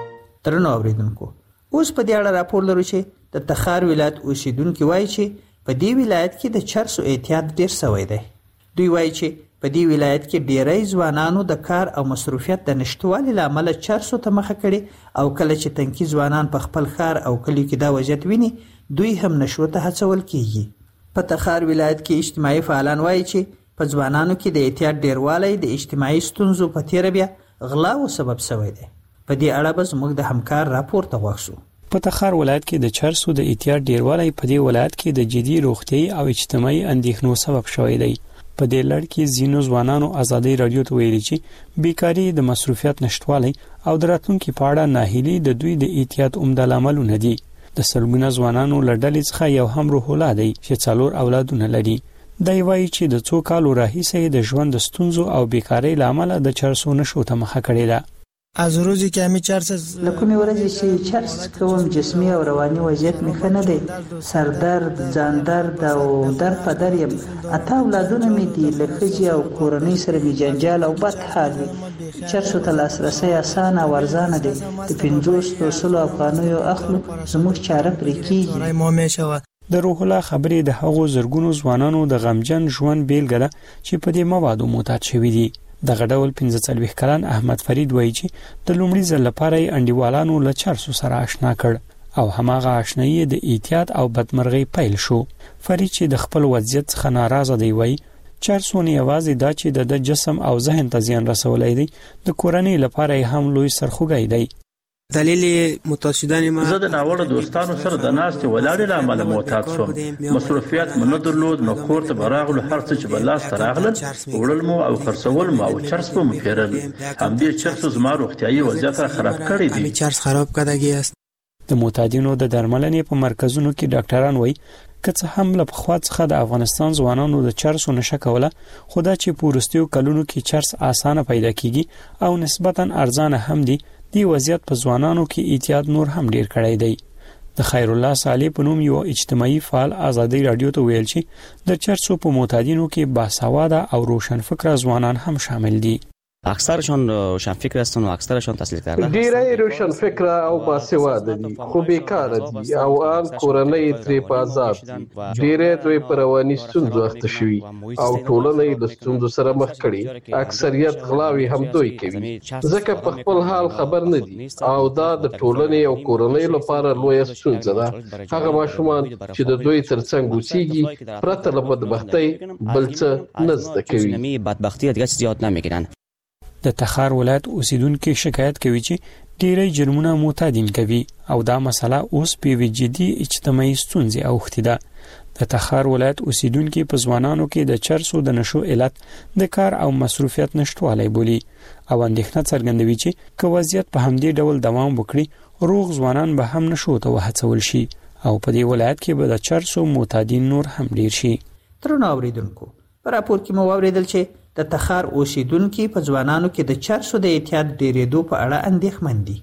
Speaker 9: درنو اوریدونکو اوس په دې اړه راپور لرو چې د تخار ولایت اوسیدونکو وایي چې په دې ولایت کې د چرسو اعتیاد ډیر شوی دی. دوی وایي چې په دې ولایت کې ډیری ځوانانو د کار او مصروفیت د نشټوالي له امله چرسو ته مخه کړي او کله چې تنکي ځوانان په خپل ښار او کلیو کې دا وضعیت ویني دوی هم نشو ته هڅول کیږي. په تخار ولایت کې اجتماعي فعالان وایي چې په ځوانانو کې د اعتیاد ډیروالی د اجتماعي ستونزو په تیره بیا غلاو سبب شوی دی. په دې اړه به زموږ د همکار راپور ته غوږ شو.
Speaker 4: په تخار ولایت کې د چرسو د اعتیاد ډیروالی په دې ولایت کې د جدي روغتیايي او اجتماعي اندېښنو سبب شوی دی. په دې لړ کې ځینو ځوانانو ازادي رادیو ته ویلي چې بیکاری د مصروفیت نشټوالی او د راتلونکي په اړه ناهیلي د دوی د اعتیاد عمده لاملونه دي. د سلګونه ځوانانو له ډلې څخه یو هم روح الله دی چې 4 اولادونه لري. دی وایي چې د څو کالو راهیسې د ژوند د ستونزو او بیکاری له امله د چرسو نشو ته مخه کړې ده.
Speaker 28: از روزی که همی چرس
Speaker 9: لکونی ورځې چې چرس کوم جسمي او رواني وضعیت مې ښه نه دی. سردرد، ځان درد او درد په در یم. 8 اولادونه مې دي. له ښځې او کورنۍ سره مې جنجال او بد حال وي. چرسو ته لاسرسی اسانه او ارزانه دی. د 500 افغانیو اخلو زموږ چاره پرې کېږي.
Speaker 4: د روح الله خبرې د هغو زرګونو ځوانانو د غمجن ژوند بیلګه ده چې په دې موادو معتاد شوي دي. دغه ډول 45 کلن احمد فرید وایي چې د لومړي ځل لپاره یې انډیوالانو له چرسو سره آشنا کړ او هماغه آشنایي د اعتیاد او بدمرغۍ پیل شو. فرید چې د خپل وضعیت څخه ناراضه دی وایي چرسو نه یوازې دا چې د جسم او ذهن ته زیان رسولی دی، د کورنۍ لپاره هم لوی سرخوږی دی.
Speaker 28: دلیل معتاد شدن ما
Speaker 27: زه د ناوړه دوستانو سره د ناستې ولاړې له امله معتاد شوم. مصروفیت مو نه درلود، نو کور ته به راغلو، هر څه چې به لاس ته راغلل وړل مو او خرڅول مو او چرس به مو پیرل. همدې چرسو زما روغتیایي وضعیت خراب کړی دی.
Speaker 28: چرس خراب کړی است.
Speaker 4: د معتادینو د درملنې په مرکزونو کې ډاکټران وایي که څه هم له پخوا څخه د افغانستان ځوانانو د چرسو نشه کوله، خو دا چې په وروستیو کلونو کې چرس اسانه پیدا کیږي او نسبتاً ارزانه هم دی، دی وضعیت په ځوانانو کې اعتیاد نور هم ډیر کړی دی. د خیر الله صالح په نوم یو اجتماعي فعال ازادي رادیو ته ویل چې د چرسو په معتادینو کې باسواده او روشن فکر ځوانان هم شامل دي.
Speaker 15: اکثرشان روشن فکر هستن و اکثرشان تحصیل کرده.
Speaker 25: ډیری روشن فکر او باسواده دي خو بیکار دي او ان کورنۍ ترې په عذاب دي. ډیری دوی پر رواني ستونزو اخته شوي او ټولنې د ستونزو سره مخ کړي. اکثریت غلاوي هم دوی کوي ځکه په خپل حال خبر نه دي او دا د ټولنې او کورنۍ لپاره لویه ستونزه ده. هغه ماشومان چې د دوی ترڅنګ اوسېږي پرته له بدبختۍ بل څه نه زده کوي.
Speaker 15: بدبختی دیگه زیاد نمیگیرن.
Speaker 4: د تخار ولایت اوسیدونکو شکایت کوي چې ډیری جرمونه معتادین کوي او دا مسله اوس په جدي اجتماعي ستونزې اوښتې ده. د تخار ولایت اوسیدونکو په ځوانانو کې د چرسو د نشو علت د کار او مصروفیت نشټوالی بولي او اندېښنه څرګندوي چې که وضعیت په همدې ډول دوام وکړي روغ ځوانان به هم نشو ته وهڅول شي او په دې ولایت کې به د چرسو معتادین نور هم ډیر شي.
Speaker 9: درنو اوریدونکو په راپور کې مو واوریدل چې د تخار اوسیدونکو په ځوانانو کې د چرسو د اعتیاد ډیرېدو په اړه اندېښمن دي.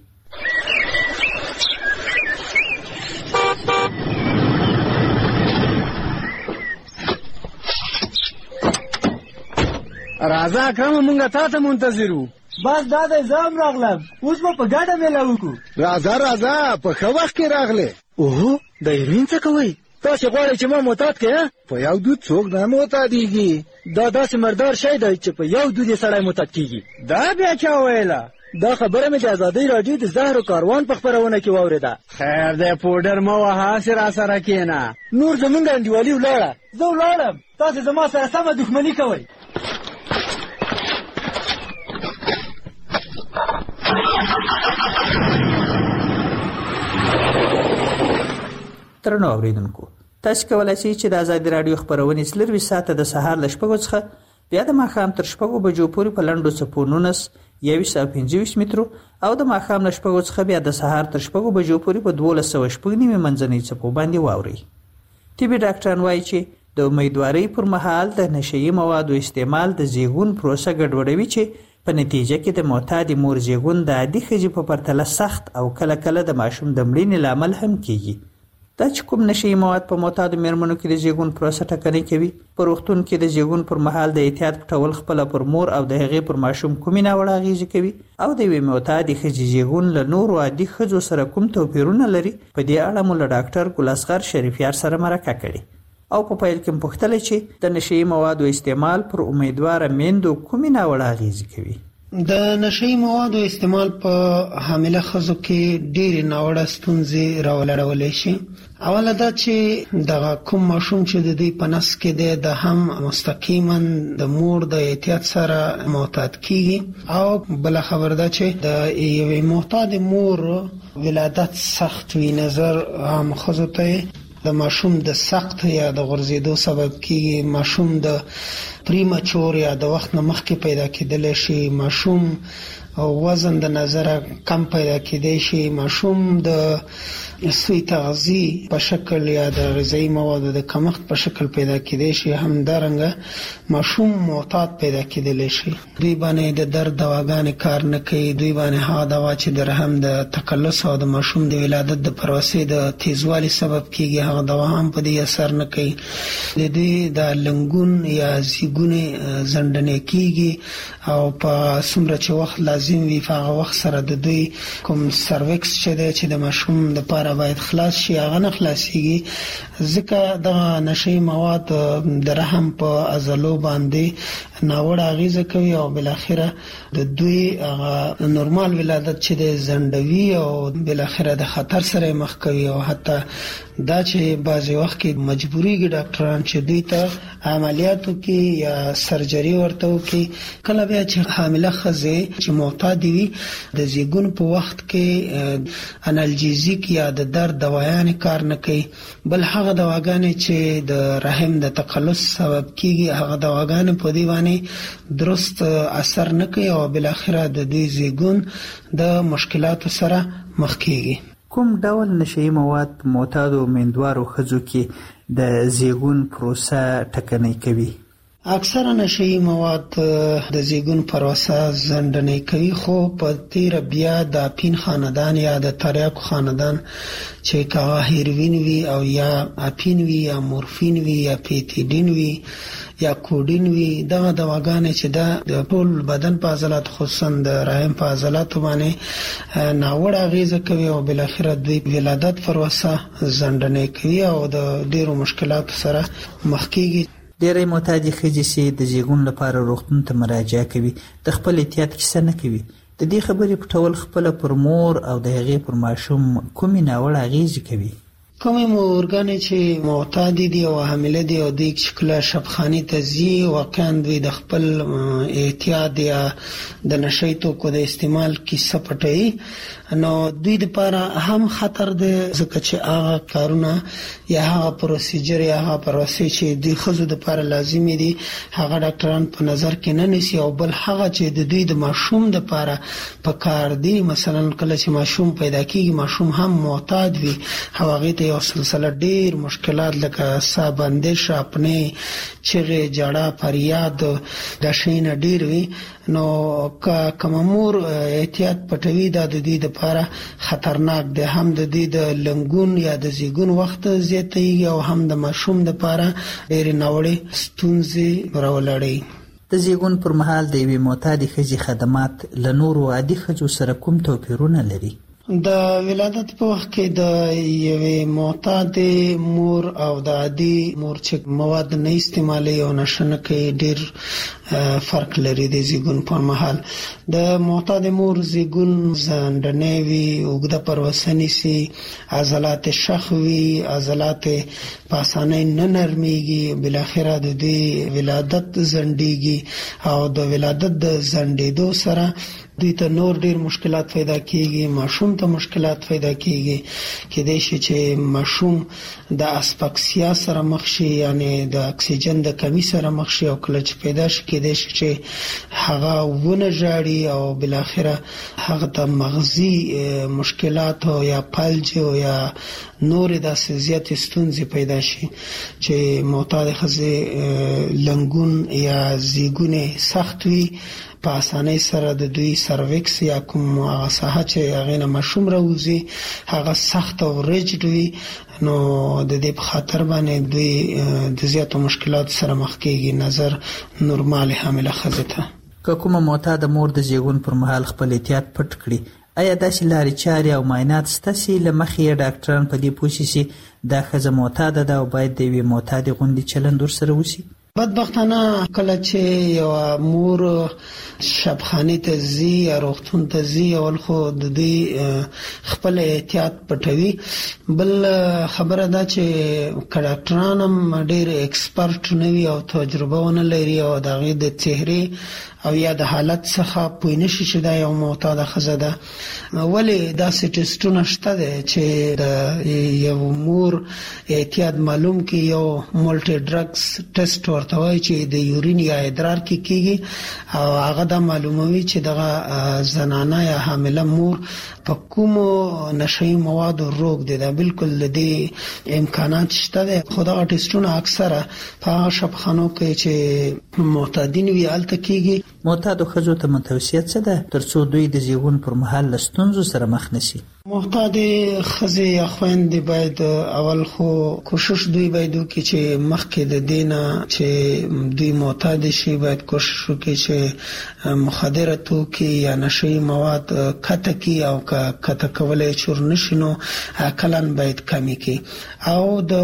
Speaker 26: راځه کوم مونږه تاسو منتظرو.
Speaker 16: بس دا د زام راغلم اوس په ګډه مېله وکړو. راځه په ښه وخت کې راغله. اوه د هیروین څه کوي؟ تاسو غواړئ چې ما معتاد کړئ؟ په یو دود څوک نه معتادیږي. دا داسې مردار شی دی چې په یو دود یې سړی معتاد کیږي. دا بیا چا ویله؟ دا خبره مې د ازادۍ راډیو د زهر کاروان په خپرونه کې واورېده.
Speaker 26: خیر دی پوډر مه وهه هسې راسره کښېنه.
Speaker 16: نور زمونږ انډیوالي ولاړه. زه ولاړم تاسې زما سره سمه دښمني کوئ.
Speaker 9: درنو اوریدونکو تاسو کولای شئ چې د ازادي رادیو خبرونه سلروي ساعته د سهار ل 8 څخه بیا د ماښام تر 6 بجو پورې په لنډو څپو 19 مترو او د ماښام ل 8 څخه بیا د سهار تر 6 بجو پورې په 12.9 منځنۍ څپو باندې واوري. طبي ډاکټران وایي چې د امیدوارۍ پر مهال د نشئی موادو استعمال د زیږون پروسه ګډوډوي چې په نتیجه کې د معتاد مور زیږون د عادي ښځې په پرتله سخت او کله کله د ماشوم د مړینې لامل هم کیږي. دا چې کوم نشي مواد په معتاد میرمنو کې د زیږون پروسه ټکنۍ کوي. په روغتون کې د زیږون پر مهال د احتیاط پټول خپل پر مور او د هغې پر ماشوم کومې ناوړه اغېزې کوي او د یوې معتادې ښځې زیږون له نورو عادي ښځو سره کوم توپیرونه لري. په دې اړه مو له ډاکټر ګل اصغر شریفیار سره مرکه کړې او په پیل کې پوښتنه چې د نشي موادو استعمال پر امیدواره میندو کومې ناوړه اغېزې کوي.
Speaker 28: د نشي موادو استعمال په حامله ښځو کې ډېرې ناوړه ستونزې راولاړولی شي. اوله دا چې دغه کوم ماشوم چې د دوی په نس کې دی د هم مستقیما د مور د احتیاط سره معتاد کیږي او بل خبر دا چې د یوې معتاد مور ولادت سخت وي. نظر عام ښځو ته د ماشوم د سخت یا د غورځېدو سبب کیږي. ماشوم د پریمچور یا د وخت نه مخکې پیدا کېدلی شي. ماشوم وزن د نظره کم پیدا کېدی شي. ماشوم د سوی تغذیه په شکل یا د غذایی موادو د کمښت په شکل پیدا کېدی شي. همدارنګه ماشوم معتاد پیدا کېدلی شي. دوی باندې د درد دواګانې کار نه کوي. دوی باندې هغه دوا چې د رحم د تقلص او د ماشوم د ولادت د پروسې د تیزوالي سبب کیږي هغه دوا هم په دې اثر نه کوي. د دوی د لنګون یا زیږون زندنې کیږي او په څومره چې وخت لازم وي هغه وخت سره د دوی کوم سروکس چې د ماشوم د پاره باید خلاص شي هغه نه خلاصيږي. ځکه د نشي مواد د رحم په عضلو باندې ناوړه اغیزه کوي او بل اخره د دوی هغه نورمال ولادت چې د زندوي او بل اخره د خطر سره مخ کوي او حتی دا چې بعضی وخت کې مجبوريږي ډاکټران چې دوی ته عملیاتو کې یا سرجري ورته کوي. کله بیا چې حامله ښځه چې معتاد وي د زیږون په وخت کې انالجیزیک یا د درد دوايان کار نه کوي بل هغه دواګانې چې د رحم د تقلص سبب کیږي هغه دواګانې په دی باندې درست اثر نه کوي او بل اخره د دې زیږون د مشکلاتو سره مخ کیږي.
Speaker 9: کوم ډول نشي مواد په معتادو میندوارو ښځو کې د زیږون پروسه ټکنۍ کوي؟
Speaker 28: اکثره نشي مواد د زیږون پروسه زندنې کوي خو په تیر بیا د اپین خاندان یا د تریاکو خاندان چې کاه هیروین وی او یا اپین وی یا مورفین وی یا پیتیدین وی یا کوډین وی دا دواګانې چې د ټول بدن په عضلات خصوصا د رحم په عضلات باندې ناوړه اغیزه کوي او بل اخر د ولادت پروسه زندنې کوي او د ډیرو مشکلاتو سره مخ کیږي.
Speaker 9: ډېرې معتادې ښځې چې د زیږون لپاره روغتون ته مراجعه کوي د خپل احتیاط کیسه نه کوي. د دې خبرې پټول خپل پر مور او د هغې پر ماشوم کومې ناوړه اغیزې کوي؟
Speaker 28: کومې مورګانې چې معتادې دي او حامله دي او دوی کله شبخانې ته ځي واقعا دوی د خپل احتیاط یا د نشي توکو د استعمال کیسه پټوي نو دوی لپاره هم خطر دی ځکه چې هغه کارونه یا هغه پروسیجر یا هغه پروسې چې د ښځو لپاره لازمي دي هغه ډاکټران په نظر کې نه نیسي او بل هغه چې د دوی د ماشوم لپاره په کار دی. مثلا کله چې ماشوم پیدا کیږي ماشوم هم معتاد وي هغه ته یو سلسله ډیر مشکلات لکه ساه بندش اپنه چغه جړه فریاد د شین ډیر وي نو کوم مور احتیاط پټوي د دې لپاره خطرناک دی. هم د دې د لنګون یا د زیږون وخت زیاتېږي او هم د ماشوم لپاره ډېر ناوړه ستونزې راولړي.
Speaker 9: د زیږون پر مهال د یوې معتادې ښځې خدمات له نورو عادي ښځو سره کوم توپیرونه لري؟
Speaker 28: د ولادت په وخت کې د یوې معتادې مور او د عادي مور چې مواد نه استعمالي او نشنه کوي ډیر فرق لري. د زیږون پر مهال د معتادې مور زیږون زندنې وي اوږده پروسه نیسي عضلات شخ وي عضلات په اسانۍ نه نرميږي بل اخره د دې ولادت زندګي او د ولادت د زندېدو سره دوی ته نور ډیر مشکلات پیدا کیږي. ماشوم ته مشکلات پیدا کیږي کېدای شي چې ماشوم د اسفکسیا سره مخ شي یعنی د اکسیجن د کمی سره مخ شي او کله چې پیدا شي کېدای شي چې هغه ونه ژاړي او بل اخره هغه ته مغزي مشکلات او یا فلج او یا نور د زیات ستونزې پیدا شي چې معتاد ښځې لنګون یا زیږون سخت وي په اسانۍ سره د دوی سرویکس یا کوم هغه ساحه چې هغه نه مشوم راوځي هغه سخت او ریجډ وي، نو د دې په خاطر باندې دوی د زیاتو مشکلاتو سره مخ کیږي نظر نورمال حامله ښځه ته.
Speaker 9: که کومه معتاده مور د زیږون پر مهال خپل احتیاط پټ کړي، آیا داسې لارې چارې او معاینات شته چې له مخې ډاکټران په دې پوه شي چې دا ښځه معتاده ده او باید د یوې معتادې غوندې چلند ورسره وشي؟
Speaker 28: بدبختانه کله چې یو مور شبخانه ته ځي یا روغتون ته ځي، اول خو د دوی خپل احتیاط پټوي، بل خبره ده چې ډاکټران هم ډېر ایکسپرټ نه وي او تجربه ونه لري او د هغې د چهرې او یا د حالت څخه پوه نشي چې دا یو معتاده ښځه ده. ولې داسې ټسټونه شته دی چې د یو مور احتیاط معلوم کړي، یو مولټي ډرګز ټسټ ورته وایي چې د یورین یا ادرار کې کیږي او هغه دا معلوموي چې دغه زنانه یا حامله مور په کومو نشهیي موادو روږ دي. دا بالکل د دې امکانات شته دی، خو دغه ټسټونه اکثره په هغه شبخانو کې چې معتادین وي هلته کیږي.
Speaker 9: معتادو ښځو ته متوصیه څه ده ترڅو دوی د زیږون پر مهال له ستونزو سره مخ نشي؟
Speaker 28: معتادې ښځې یا خویندې باید اول خو کوشش دوی باید وکړي چې مخکې د دې نه چې دوی معتادې شي باید کوشش وکړي چې مخدره توکي یا نشهیي مواد قطع کړي او که قطع کولی چور نشي نو کلن باید کمې کړي. او د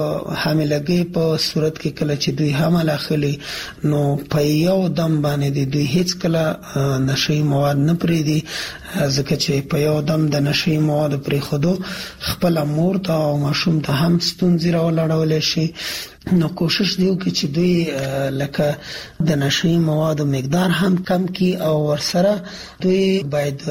Speaker 28: حاملګۍ په صورت کې کله چې دوی حمل اخلي نو په یو دم باندې دوی هیڅ کله نشهیي مواد نه پرېږدي، ځکه چې په یو دم د نشهیي مواد پرېښودو خپله مور ته او ماشوم ته هم ستونزې راولاړولی شي. نو کوشش دی وکړي چې دوی لکه د نشهیي موادو مقدار هم کم کړي او ورسره دوی باید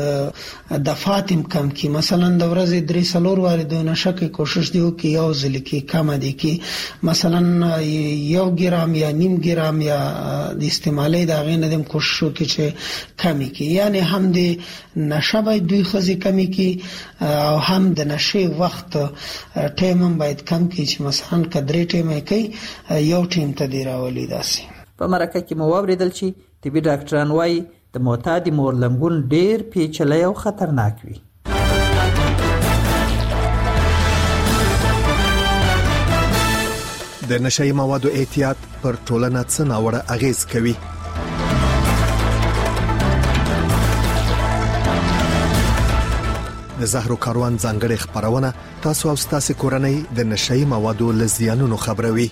Speaker 28: دفعات هم کم کړي. مثلا د ورځې 3-4 وارې دوی نشه کوي، کوشش دی وکړي یو ځل کې کم دی کې مثلا 1 ګرام یا نیم ګرام یا د استعمالي د هغې نه هم کوشش وکړي چې کمې کړي. یعنی هم د نشه باید دوی ښځې کمې کړي او هم د نشې وخت ټایم هم باید کم کړي چې مثلا که 3 ټایمه کوي یو ټیم ته دی راولي. داسې
Speaker 9: په مرکه کې مو واورېدل چې طبي ډاکټران وایي د معتادې مور لنګون ډېر پیچلی او خطرناک وي.
Speaker 12: د نشهیي موادو احتیاط پر ټولنه څه ناوړه اغیز کوي؟ د زهرو کاروان ځانګړې خبرونه تاسو او ستاسو کورنۍ د نشهیي موادو له زیانونو خبروي.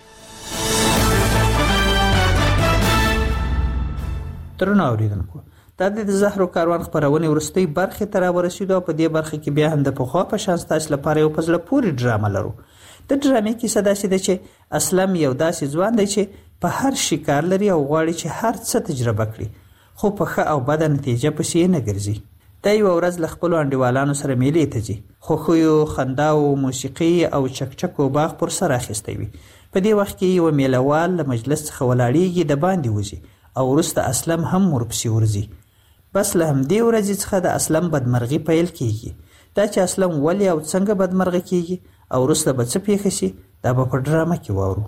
Speaker 9: درنو اوریدونکو، دا د زهرو کاروان خبرونه ورستۍ برخه ته راورسېدو او په دې برخه کې بیا هم د پخوا په شان ستاسو لپاره یو پزله پوری ډرامه لرو. د ډرامې کیسه داسې ده چې اسلم یو داسې ځوان دی چې په هر شکار لري او غواړي چې هر څه تجربه کړي، خو په ښه او بده نتیجه پسې نه ګرځي. دا یو ورځ له خپلو انډیوالانو سره میلې ته ځي، خوښیو، خنداو، موسیقي او چکچکو باغ پر سر اخیستی وي. په دې وخت کې یو میلهوال له مجلس څخه ولاړیږي، د باندې وځي او وروسته اسلم هم ورپسې ورځي. بس له همدې ورځې څخه د اسلم بدمرغي پیل کیږي. دا چې اسلم ولې او څنګه بدمرغه کیږي او وروسته به څه پیښه شي دا به په ډرامه کې واورو.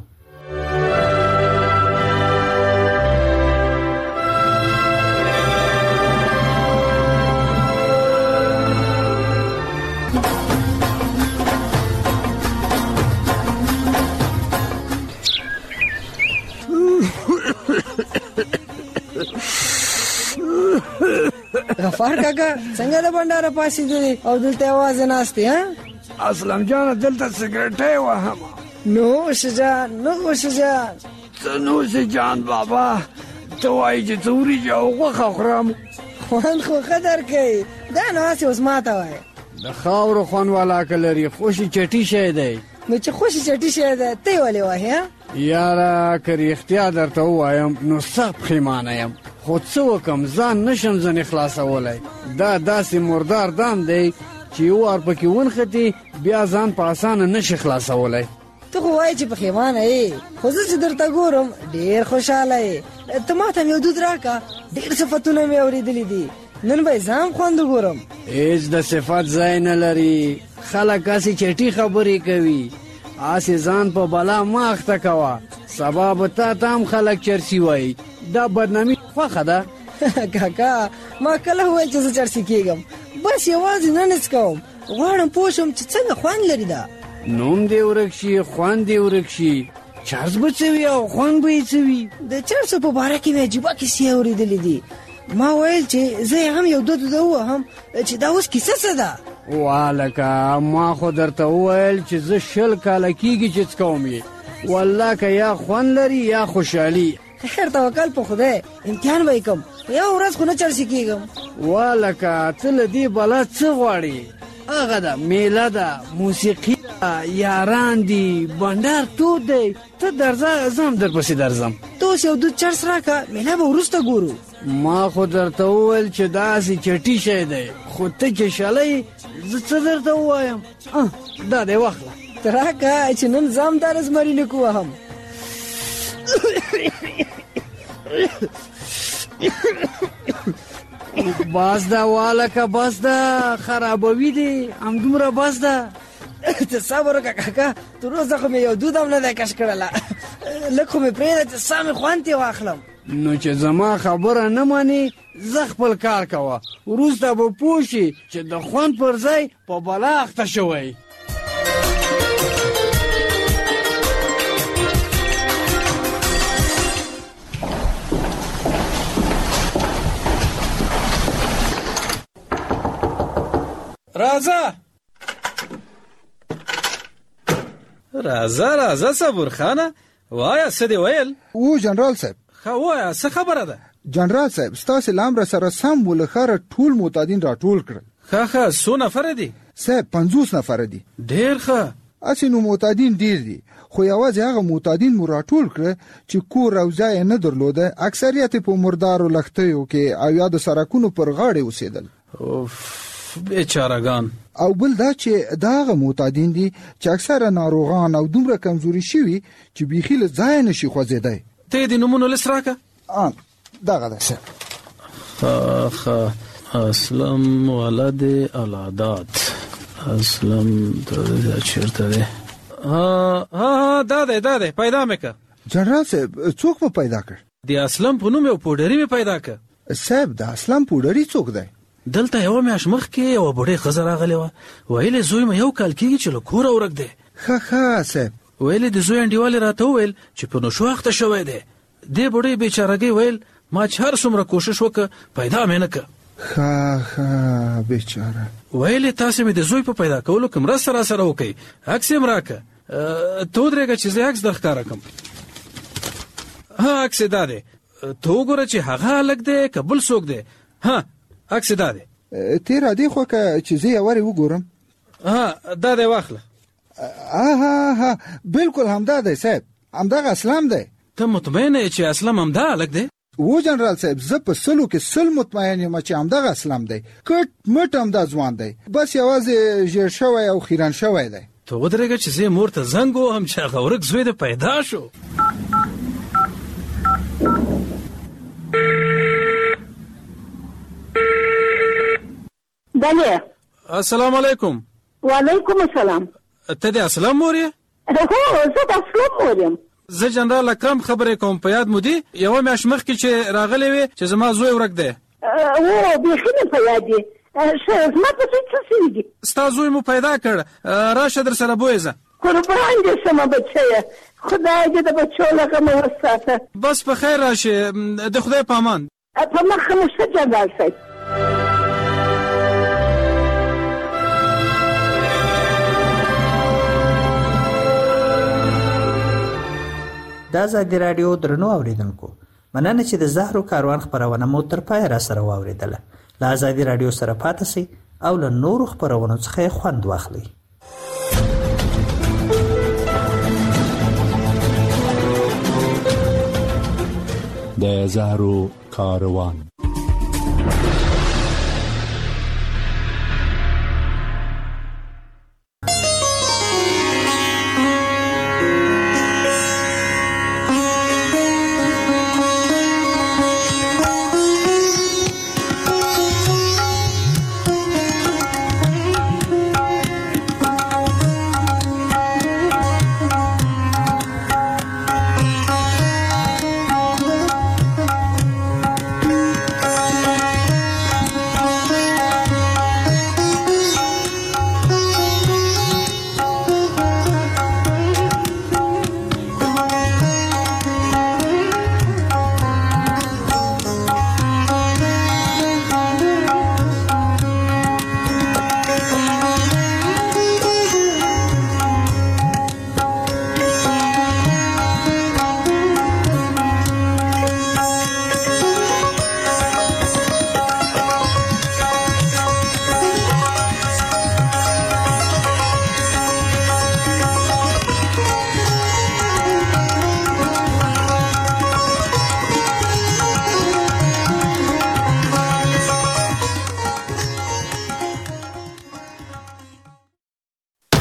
Speaker 26: غفار کاکا څنګه د بنداره پاسې دی او دلته आवाज ناشته ها؟
Speaker 17: اسلم جان دلته سیګریټ وهم.
Speaker 26: نو شجان نو شجان
Speaker 17: نو شجان بابا ته وایي چې څوري جو غوښه خورم.
Speaker 26: خوان خو قدر کوي دا نو هسې اوس ماته وایي
Speaker 17: د خاورو خوند والا کلري خوشي چټي شی دی.
Speaker 26: نو چې خوشي چټي شی دی ته ولې وایې ها؟
Speaker 17: یاره که رښتیا درته ووایم نو سخت پښیمانه یم، خو څه وکم ځان نشم ځنې خلاصولی. دا داسې مردار دام دی چې یو وار پکې ونښتې بیا ځان په اسانه نشي خلاصولی.
Speaker 26: ته خو وایې چې پښیمانه یې، خو زه چې درته ګورم ډېر خوشحاله یې. ته ماته هم یو دود راکړه، ډېر صفتونه مې اورېدلي دي، نن به یې زه هم خوند وګورم.
Speaker 17: هېڅ د صفت ځای نه لري، خلک هسې چټي خبرې کوي. هسې ځان په بلا مه اخته کوه، سبا به تا ته هم خلک چرسي وایي. دا بدنامي خوښه ده.
Speaker 26: کاکا ما کله وایي چې زه چرسي کېږم، بس یوازې نن څه کوم، غواړم پوه شم چې څنګه خوند لري دا.
Speaker 17: نوم دې ورک شي، خوند دې ورک شي، چرس به څه وي او خوند به یې څه وي؟
Speaker 26: د چرسو په باره کې مې عجیبه کیسې اورېدلې دي. ما ویل چې زه هم یو دود ووهم چې دا اوس کیسه څه ده.
Speaker 17: والکه ما خو درته وویل چې زه 20 کاله کېږي چې څه کوم یې، والله که یا خوند لري یا خوشحالي.
Speaker 26: خیر توکل په خدای، امتحان به یې کوم، یو ورځ خو نه چرسي کېږم.
Speaker 17: والکه ته له دې بلا څه غواړې؟ هغه ده میله ده، موسیقي ده، یاران دي، بنډار تود دی، ته درځه زه هم درپسې درځم.
Speaker 26: ته اوس یو دود چرس راکه، میله به وروسته ګورو.
Speaker 17: ما خو درته وویل چې داسې چټي شی دی، خو ته چې شلی زه څه درته ووایم؟ دا دی واخله.
Speaker 26: ته راکه چې نن زه هم دا رزمري لیک ووهم.
Speaker 17: بس ده والکه بس ده، خرابوي دي همدومره بس ده.
Speaker 26: ته صبر وکړه کاکا، تر اوسه خو مې یو دود هم نه دی کش کړله، لږ خو مې پرېږده چې سا مې خوند ترې واخلم.
Speaker 17: نو چې زما خبره نه منې زه خپل کار کوه، وروسته به پوه شي چې د خوند پر ځای په بلا اخته شوی.
Speaker 5: راځه راځه راځه صبر خانه، وایا څه دې ویل؟
Speaker 18: او جنرال صاحب.
Speaker 5: ښه وایا څه خبره ده؟
Speaker 18: جنرال صاحب ستاسې لامره سره سم ولخره ټول معتادین راټول کړل.
Speaker 5: ښه څو نفره دي؟
Speaker 18: صاحب 50 نفره دي.
Speaker 5: ډېر ښه.
Speaker 18: اسې نو معتادین ډېر دي، خو یوازې هغه معتادین مو راټول کړه چې کور او ځای نه درلوده، اکثریت په مردارو لښتیو کې او یا د سړکونو پر غاړې اوسېدل.
Speaker 5: بیچارهګان.
Speaker 18: او بل دا چې دا هغه معتادین دي چې اکثره ناروغان او دومره کمزوري شوي چې بیخي له ځایه نشي خوځېدی.
Speaker 5: ته یې د نومونو لیست راکړه.
Speaker 18: دغه ده صاحب.
Speaker 5: ښه اسلم ولد العادات، اسلم چیرته دی؟ دا دی پیدا مې که.
Speaker 18: جنرال صاحب څوک مو پیدا کړ؟
Speaker 5: د اسلم په نوم یو پوډري مې پیدا که.
Speaker 18: صاحب د اسلم پوډري څوک دی؟
Speaker 5: دلته یوه میاشت مخکې یوه بوډۍ ښځه راغلې وه، ویلې زوی مې 1 کال کېږي چې له کوره ورک دی.
Speaker 18: ښه صاحب.
Speaker 5: ویلې د زوی انډیوالې راته وویل چې په نشو اخته شوی دی. دې بوډۍ بیچارهګۍ ویل ما چې هر څومره کوشش وکړه پیدا مې نه که.
Speaker 18: ښه بیچاره.
Speaker 5: ویلې تاسې مې د زوی په پیدا کولو کې مرسته راسره وکړئ، عکس یې م راکړه. ته ودرېږه چې زه عکس در ښکاره کړم. عکس یې دا دی، ته وګوره چې هغه هلک دی که بل څوک دی. عکس دا دی.
Speaker 18: ته را دې خوا که چې زه یې ورې وګورم.
Speaker 5: دا دی واخله.
Speaker 18: بلکل همدا دی صاحب، همدغه اسلم دی.
Speaker 5: ته مطمئنه یې چې اسلم همدا هلک دی؟
Speaker 18: و جنرال صاحب زه په 100 کې 100 مطمئن یم چې همدغه اسلم دی، کټ مټ همدا ځوان دی، بس یوازې ژیړ شوی او خیرن شوی دی.
Speaker 5: ته ودرېږه چې زه مور ته زنګ ووهم چې هغه ورک زوی دې پیدا شو.
Speaker 19: بله.
Speaker 5: السلام علیکم.
Speaker 19: وعلیکم السلام.
Speaker 5: ته د اسلم مور یې؟
Speaker 19: هو زه د اسلم مور یم.
Speaker 5: زه جنرال اکرم خبرې کوم، په یاد مو دي یوه میاشت مخکې چې راغلی وې چې زما زوی ورک دی؟
Speaker 19: او بیخي مې په یاد دی. زما په زوی څه شوي دي؟
Speaker 5: ستا زوی مو پیدا کړ، راشه در سره بویزه.
Speaker 19: قربان دې شمه بچیه، خدای دې د بچو لغه مې وساته.
Speaker 5: بس په خیر راشه، د خدای په امان.
Speaker 19: په مخه مو ښه جنرال صاحب.
Speaker 9: دا ازادي راډیو درنو اوریدونکو، مننه چې د زهرو کاروان خبرونه مو تر پای را سره واوریدله. له ازادي راډیو سره پاتې سئ او له نورو خبرونو څخه خوند واخلئ.
Speaker 8: د زهرو کاروان.